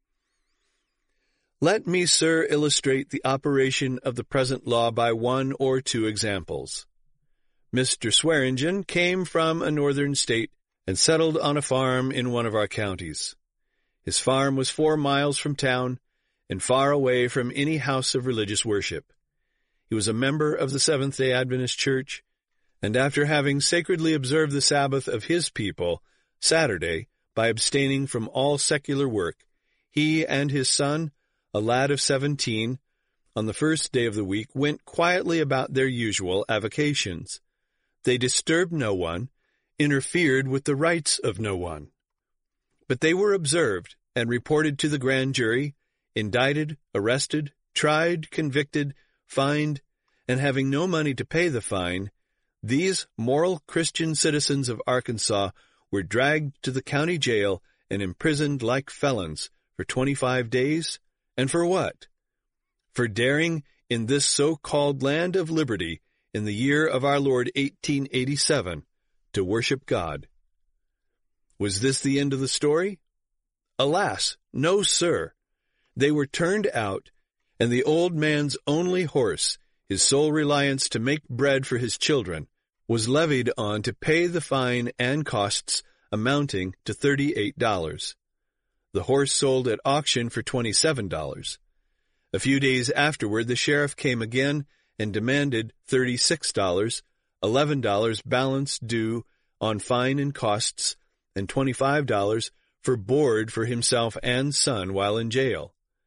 Let me, sir, illustrate the operation of the present law by one or two examples. Mr. Swearingen came from a northern state and settled on a farm in one of our counties. His farm was 4 miles from town and far away from any house of religious worship. He was a member of the Seventh-day Adventist Church, and after having sacredly observed the Sabbath of his people, Saturday, by abstaining from all secular work, he and his son, a lad of 17, on the first day of the week, went quietly about their usual avocations. They disturbed no one, interfered with the rights of no one. But they were observed and reported to the grand jury, indicted, arrested, tried, convicted, fined, and having no money to pay the fine, these moral Christian citizens of Arkansas were dragged to the county jail and imprisoned like felons for 25 days, and for what? For daring in this so-called land of liberty in the year of our Lord 1887 to worship God. Was this the end of the story? Alas, no, sir. They were turned out, and the old man's only horse, his sole reliance to make bread for his children, was levied on to pay the fine and costs amounting to $38. The horse sold at auction for $27. A few days afterward, the sheriff came again and demanded $36, $11 balance due on fine and costs, and $25 for board for himself and son while in jail.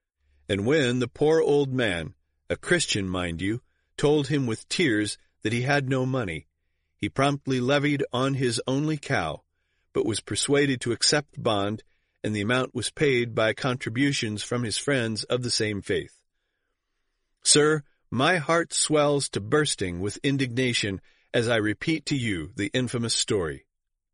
And when the poor old man, a Christian, mind you, told him with tears that he had no money, he promptly levied on his only cow, but was persuaded to accept bond, and the amount was paid by contributions from his friends of the same faith. Sir, my heart swells to bursting with indignation as I repeat to you the infamous story.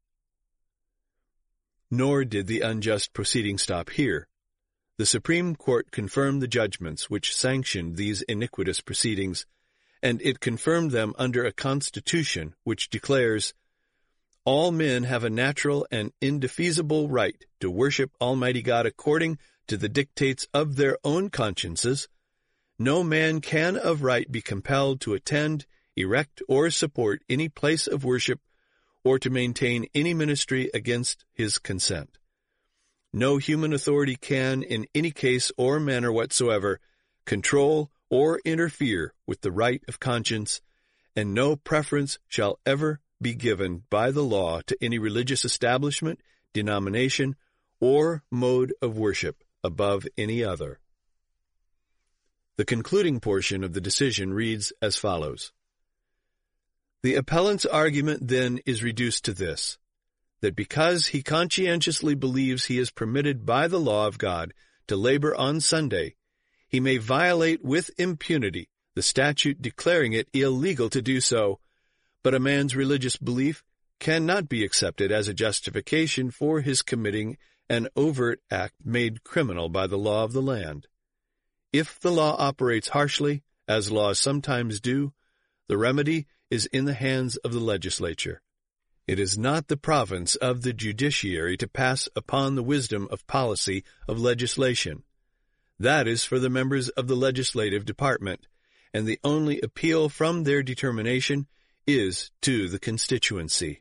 Nor did the unjust proceeding stop here. The Supreme Court confirmed the judgments which sanctioned these iniquitous proceedings, and it confirmed them under a constitution which declares, "All men have a natural and indefeasible right to worship Almighty God according to the dictates of their own consciences. No man can of right be compelled to attend, erect, or support any place of worship, or to maintain any ministry against his consent. No human authority can, in any case or manner whatsoever, control or interfere with the right of conscience, and no preference shall ever be given by the law to any religious establishment, denomination, or mode of worship above any other." The concluding portion of the decision reads as follows. The appellant's argument then is reduced to this, that because he conscientiously believes he is permitted by the law of God to labor on Sunday, he may violate with impunity the statute declaring it illegal to do so, but a man's religious belief cannot be accepted as a justification for his committing an overt act made criminal by the law of the land. If the law operates harshly, as laws sometimes do, the remedy is in the hands of the legislature. It is not the province of the judiciary to pass upon the wisdom of policy of legislation. That is for the members of the legislative department, and the only appeal from their determination is to the constituency.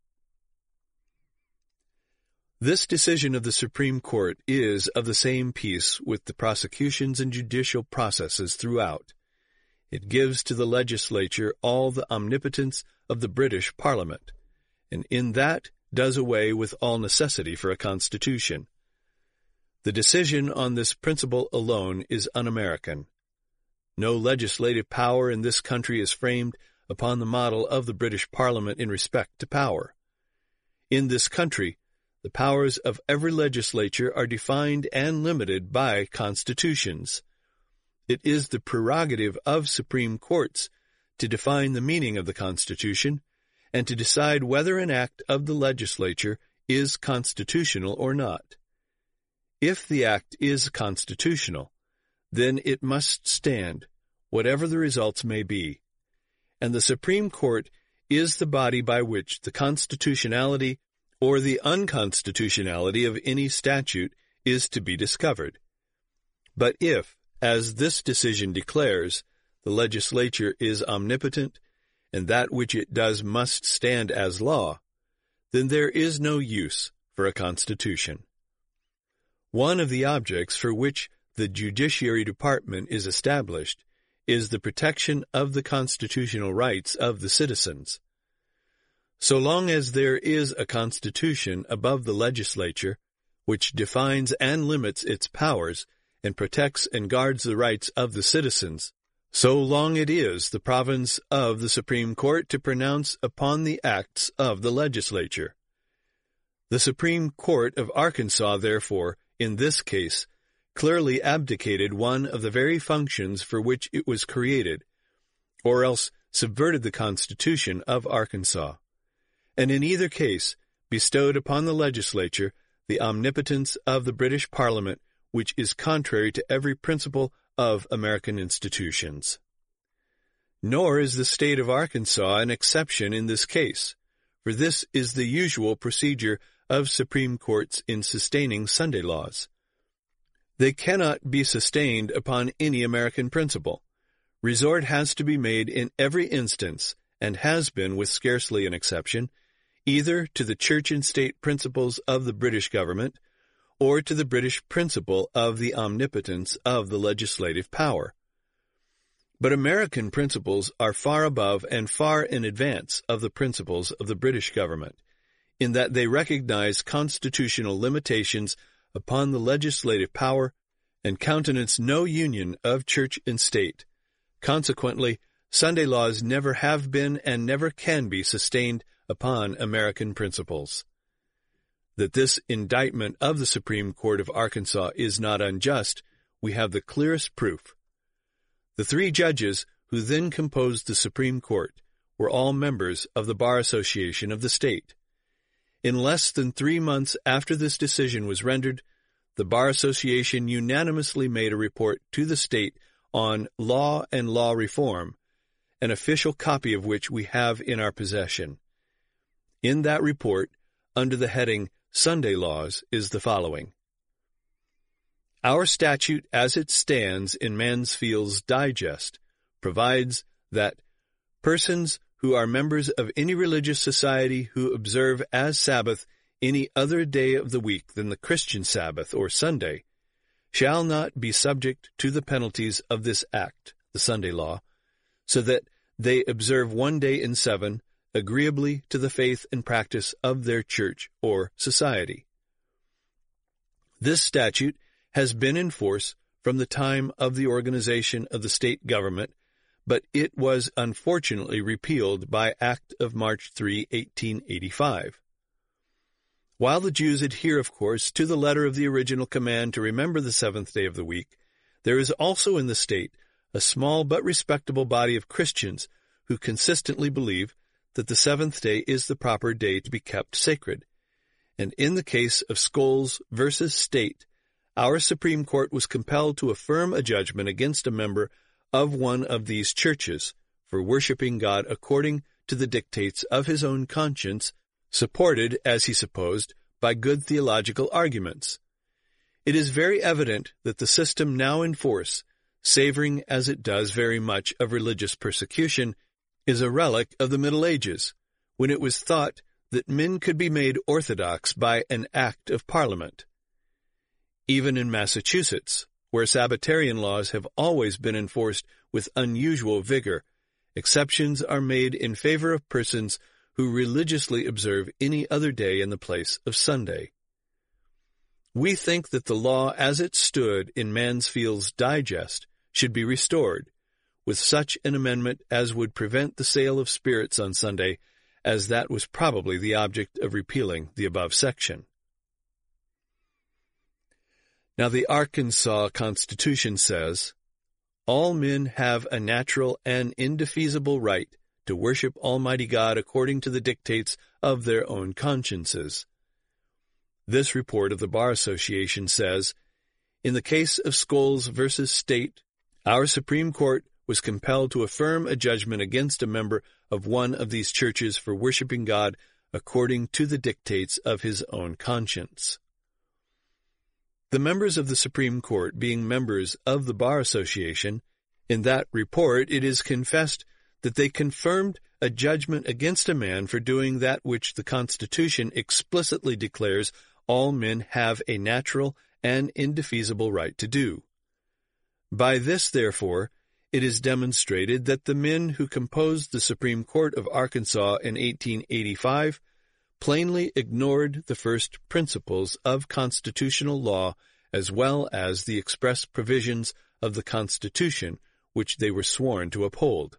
This decision of the Supreme Court is of the same piece with the prosecutions and judicial processes throughout. It gives to the legislature all the omnipotence of the British Parliament, and in that does away with all necessity for a constitution. The decision on this principle alone is un-American. No legislative power in this country is framed upon the model of the British Parliament in respect to power. In this country, the powers of every legislature are defined and limited by constitutions. It is the prerogative of Supreme Courts to define the meaning of the Constitution and to decide whether an act of the legislature is constitutional or not. If the act is constitutional, then it must stand, whatever the results may be, and the Supreme Court is the body by which the constitutionality or the unconstitutionality of any statute is to be discovered. But if, as this decision declares, the legislature is omnipotent, and that which it does must stand as law, then there is no use for a constitution. One of the objects for which the Judiciary Department is established is the protection of the constitutional rights of the citizens. So long as there is a constitution above the legislature, which defines and limits its powers and protects and guards the rights of the citizens, so long it is the province of the Supreme Court to pronounce upon the acts of the legislature. The Supreme Court of Arkansas, therefore, in this case, clearly abdicated one of the very functions for which it was created, or else subverted the Constitution of Arkansas, and in either case bestowed upon the legislature the omnipotence of the British Parliament, which is contrary to every principle of American institutions. Nor is the state of Arkansas an exception in this case, for this is the usual procedure of Supreme Courts in sustaining Sunday laws. They cannot be sustained upon any American principle. Resort has to be made in every instance, and has been with scarcely an exception, either to the church and state principles of the British government, or to the British principle of the omnipotence of the legislative power. But American principles are far above and far in advance of the principles of the British government, in that they recognize constitutional limitations upon the legislative power and countenance no union of church and state. Consequently, Sunday laws never have been and never can be sustained upon American principles. That this indictment of the Supreme Court of Arkansas is not unjust, we have the clearest proof. The 3 judges who then composed the Supreme Court were all members of the Bar Association of the state. In less than 3 months after this decision was rendered, the Bar Association unanimously made a report to the state on law and law reform, an official copy of which we have in our possession. In that report, under the heading Sunday Laws, is the following. Our statute as it stands in Mansfield's Digest provides that persons who are members of any religious society who observe as Sabbath any other day of the week than the Christian Sabbath or Sunday shall not be subject to the penalties of this act, the Sunday law, so that they observe 1 day in 7, agreeably to the faith and practice of their church or society. This statute has been in force from the time of the organization of the state government, but it was unfortunately repealed by Act of March 3, 1885. While the Jews adhere, of course, to the letter of the original command to remember the 7th day of the week, there is also in the state a small but respectable body of Christians who consistently believe that the 7th day is the proper day to be kept sacred. And in the case of Scholes versus State, our Supreme Court was compelled to affirm a judgment against a member of one of these churches for worshiping God according to the dictates of his own conscience, supported, as he supposed, by good theological arguments. It is very evident that the system now in force, savoring as it does very much of religious persecution, is a relic of the Middle Ages, when it was thought that men could be made orthodox by an act of Parliament. Even in Massachusetts, where Sabbatarian laws have always been enforced with unusual vigor, exceptions are made in favor of persons who religiously observe any other day in the place of Sunday. We think that the law as it stood in Mansfield's Digest should be restored, with such an amendment as would prevent the sale of spirits on Sunday, as that was probably the object of repealing the above section. Now the Arkansas Constitution says, all men have a natural and indefeasible right to worship Almighty God according to the dictates of their own consciences. This report of the Bar Association says, in the case of Scholes versus State, our Supreme Court was compelled to affirm a judgment against a member of one of these churches for worshiping God according to the dictates of his own conscience. The members of the Supreme Court being members of the Bar Association, in that report it is confessed that they confirmed a judgment against a man for doing that which the Constitution explicitly declares all men have a natural and indefeasible right to do. By this, therefore, it is demonstrated that the men who composed the Supreme Court of Arkansas in 1885 plainly ignored the first principles of constitutional law as well as the express provisions of the Constitution which they were sworn to uphold.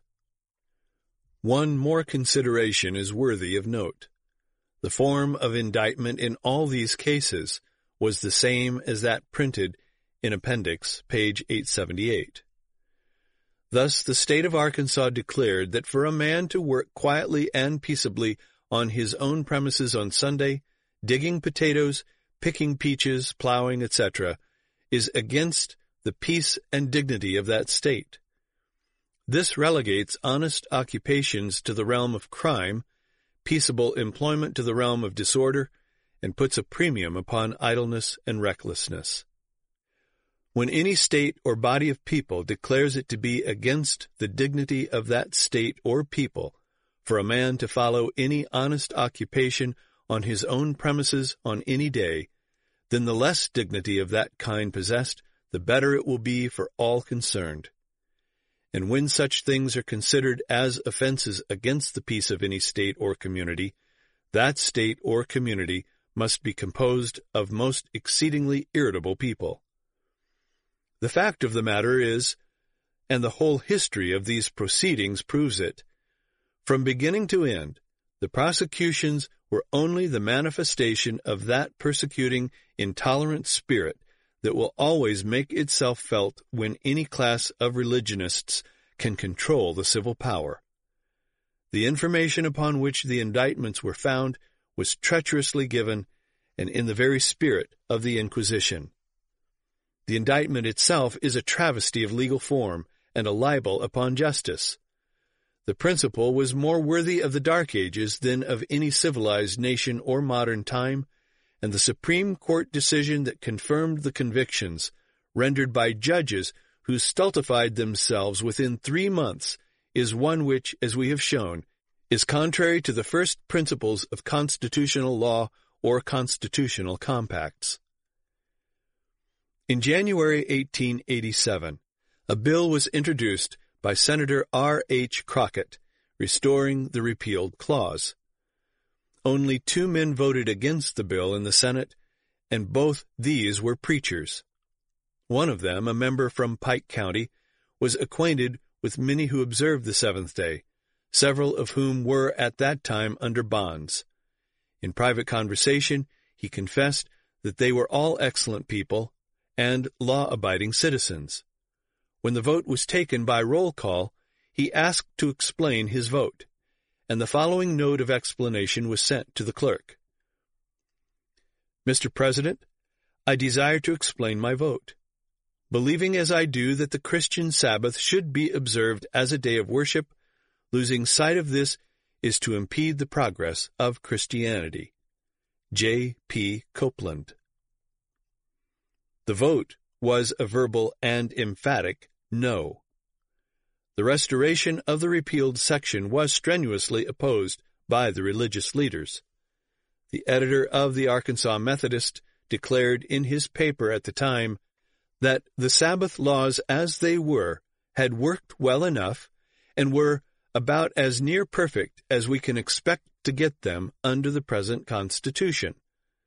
One more consideration is worthy of note. The form of indictment in all these cases was the same as that printed in Appendix, page 878. Thus, the state of Arkansas declared that for a man to work quietly and peaceably on his own premises on Sunday, digging potatoes, picking peaches, plowing, etc., is against the peace and dignity of that state. This relegates honest occupations to the realm of crime, peaceable employment to the realm of disorder, and puts a premium upon idleness and recklessness. When any state or body of people declares it to be against the dignity of that state or people for a man to follow any honest occupation on his own premises on any day, then the less dignity of that kind possessed, the better it will be for all concerned. And when such things are considered as offenses against the peace of any state or community, that state or community must be composed of most exceedingly irritable people. The fact of the matter is, and the whole history of these proceedings proves it, from beginning to end, the prosecutions were only the manifestation of that persecuting, intolerant spirit that will always make itself felt when any class of religionists can control the civil power. The information upon which the indictments were found was treacherously given and in the very spirit of the Inquisition. The indictment itself is a travesty of legal form and a libel upon justice. The principle was more worthy of the Dark Ages than of any civilized nation or modern time, and the Supreme Court decision that confirmed the convictions, rendered by judges who stultified themselves within 3 months, is one which, as we have shown, is contrary to the first principles of constitutional law or constitutional compacts. In January 1887, a bill was introduced by Senator R. H. Crockett, restoring the repealed clause. Only 2 men voted against the bill in the Senate, and both these were preachers. One of them, a member from Pike County, was acquainted with many who observed the seventh day, several of whom were at that time under bonds. In private conversation, he confessed that they were all excellent people and law-abiding citizens. When the vote was taken by roll call, he asked to explain his vote, and the following note of explanation was sent to the clerk. Mr. President, I desire to explain my vote. Believing as I do that the Christian Sabbath should be observed as a day of worship, losing sight of this is to impede the progress of Christianity. J. P. Copeland. The vote was a verbal and emphatic no. The restoration of the repealed section was strenuously opposed by the religious leaders. The editor of the Arkansas Methodist declared in his paper at the time that the Sabbath laws as they were had worked well enough and were about as near perfect as we can expect to get them under the present Constitution.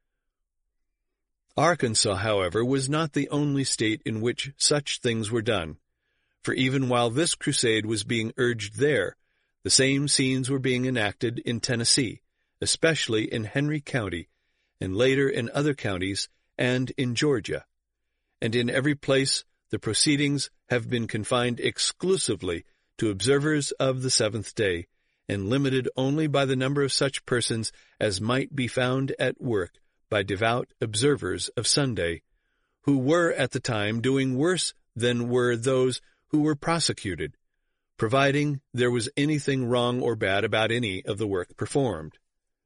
Arkansas, however, was not the only state in which such things were done, for even while this crusade was being urged there, the same scenes were being enacted in Tennessee, especially in Henry County, and later in other counties and in Georgia. And in every place the proceedings have been confined exclusively to observers of the seventh day, and limited only by the number of such persons as might be found at work by devout observers of Sunday, who were at the time doing worse than were those who were prosecuted, providing there was anything wrong or bad about any of the work performed.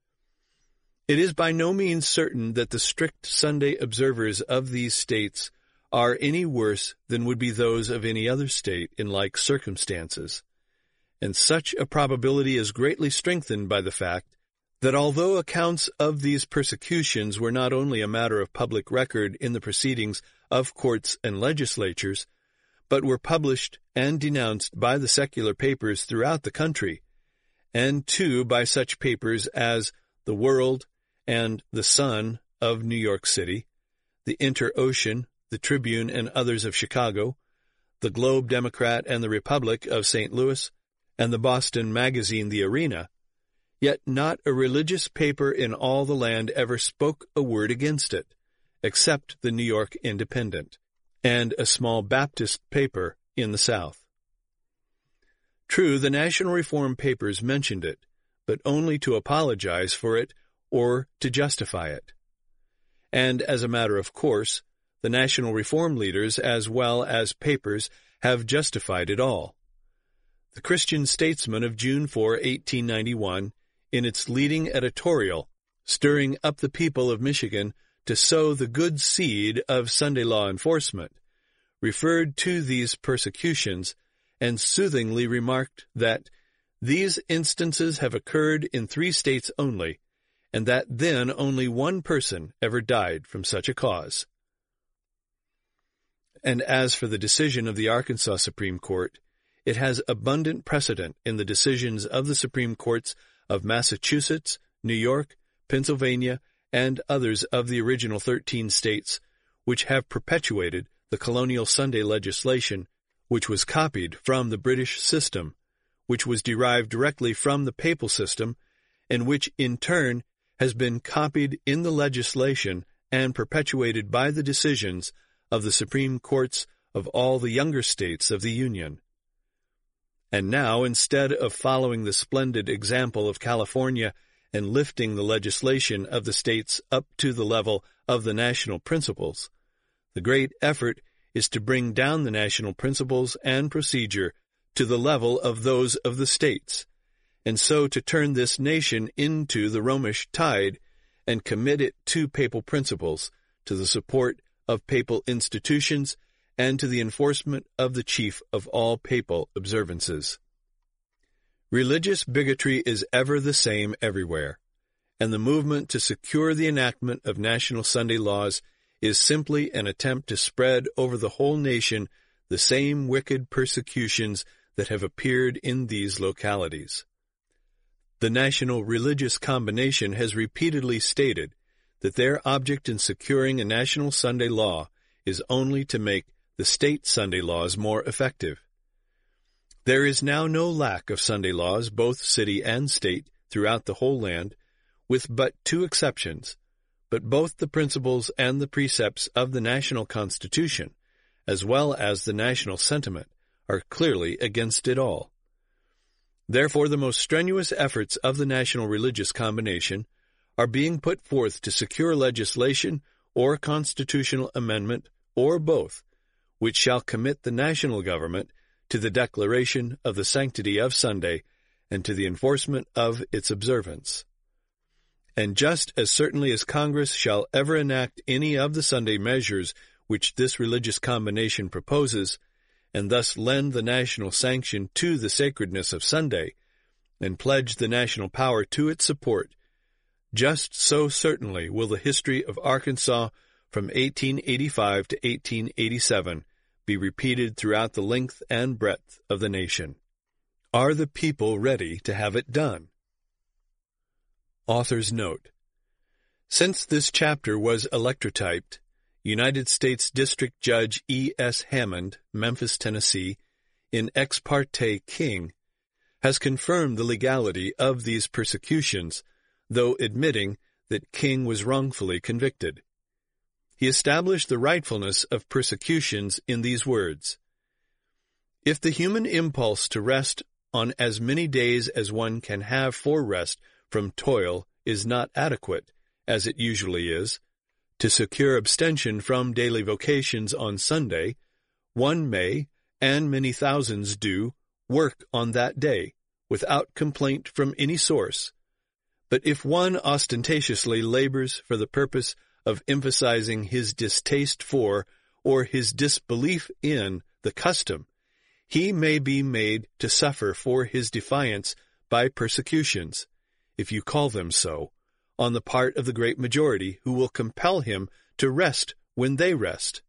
It is by no means certain that the strict Sunday observers of these states are any worse than would be those of any other state in like circumstances, and such a probability is greatly strengthened by the fact that although accounts of these persecutions were not only a matter of public record in the proceedings of courts and legislatures, but were published and denounced by the secular papers throughout the country, and too by such papers as The World and The Sun of New York City, the Inter-Ocean, the Tribune and others of Chicago, the Globe Democrat and the Republic of St. Louis, and the Boston magazine The Arena, yet not a religious paper in all the land ever spoke a word against it, except the New York Independent, and a small Baptist paper in the South. True, the National Reform papers mentioned it, but only to apologize for it or to justify it. And as a matter of course, the National Reform leaders as well as papers have justified it all. The Christian Statesman of June 4, 1891, in its leading editorial, stirring up the people of Michigan to sow the good seed of Sunday law enforcement, referred to these persecutions and soothingly remarked that these instances have occurred in 3 states only, and that then only 1 person ever died from such a cause. And as for the decision of the Arkansas Supreme Court, it has abundant precedent in the decisions of the Supreme Courts of Massachusetts, New York, Pennsylvania, and others of the original 13 states, which have perpetuated the colonial Sunday legislation, which was copied from the British system, which was derived directly from the papal system, and which in turn has been copied in the legislation and perpetuated by the decisions of the Supreme Courts of all the younger states of the Union. And now, instead of following the splendid example of California and lifting the legislation of the states up to the level of the national principles, the great effort is to bring down the national principles and procedure to the level of those of the states, and so to turn this nation into the Romish tide and commit it to papal principles, to the support of papal institutions, and to the enforcement of the chief of all papal observances. Religious bigotry is ever the same everywhere, and the movement to secure the enactment of national Sunday laws is simply an attempt to spread over the whole nation the same wicked persecutions that have appeared in these localities. The National Religious Combination has repeatedly stated that their object in securing a national Sunday law is only to make the state Sunday laws more effective. There is now no lack of Sunday laws, both city and state, throughout the whole land, with but two exceptions, but both the principles and the precepts of the national Constitution, as well as the national sentiment, are clearly against it all. Therefore, the most strenuous efforts of the National Religious Combination are being put forth to secure legislation or constitutional amendment, or both, which shall commit the national government to the declaration of the sanctity of Sunday and to the enforcement of its observance. And just as certainly as Congress shall ever enact any of the Sunday measures which this religious combination proposes, and thus lend the national sanction to the sacredness of Sunday, and pledge the national power to its support, just so certainly will the history of Arkansas from 1885 to 1887 be repeated throughout the length and breadth of the nation. Are the people ready to have it done? Author's note: since this chapter was electrotyped, United States District Judge E.S. Hammond, Memphis, Tennessee, in Ex parte King, has confirmed the legality of these persecutions, though admitting that King was wrongfully convicted. He established the rightfulness of persecutions in these words: if the human impulse to rest on as many days as one can have for rest from toil is not adequate, as it usually is, to secure abstention from daily vocations on Sunday, one may, and many thousands do, work on that day, without complaint from any source. But if one ostentatiously labors for the purpose of emphasizing his distaste for, or his disbelief in, the custom, he may be made to suffer for his defiance by persecutions, if you call them so, on the part of the great majority who will compel him to rest when they rest.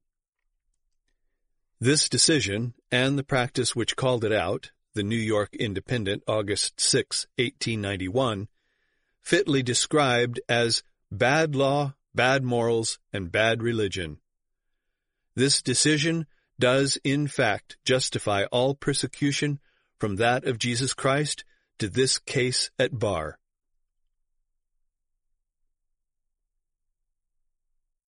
This decision, and the practice which called it out, the New York Independent, August 6, 1891, fitly described as bad law, bad morals, and bad religion. This decision does in fact justify all persecution from that of Jesus Christ to this case at bar.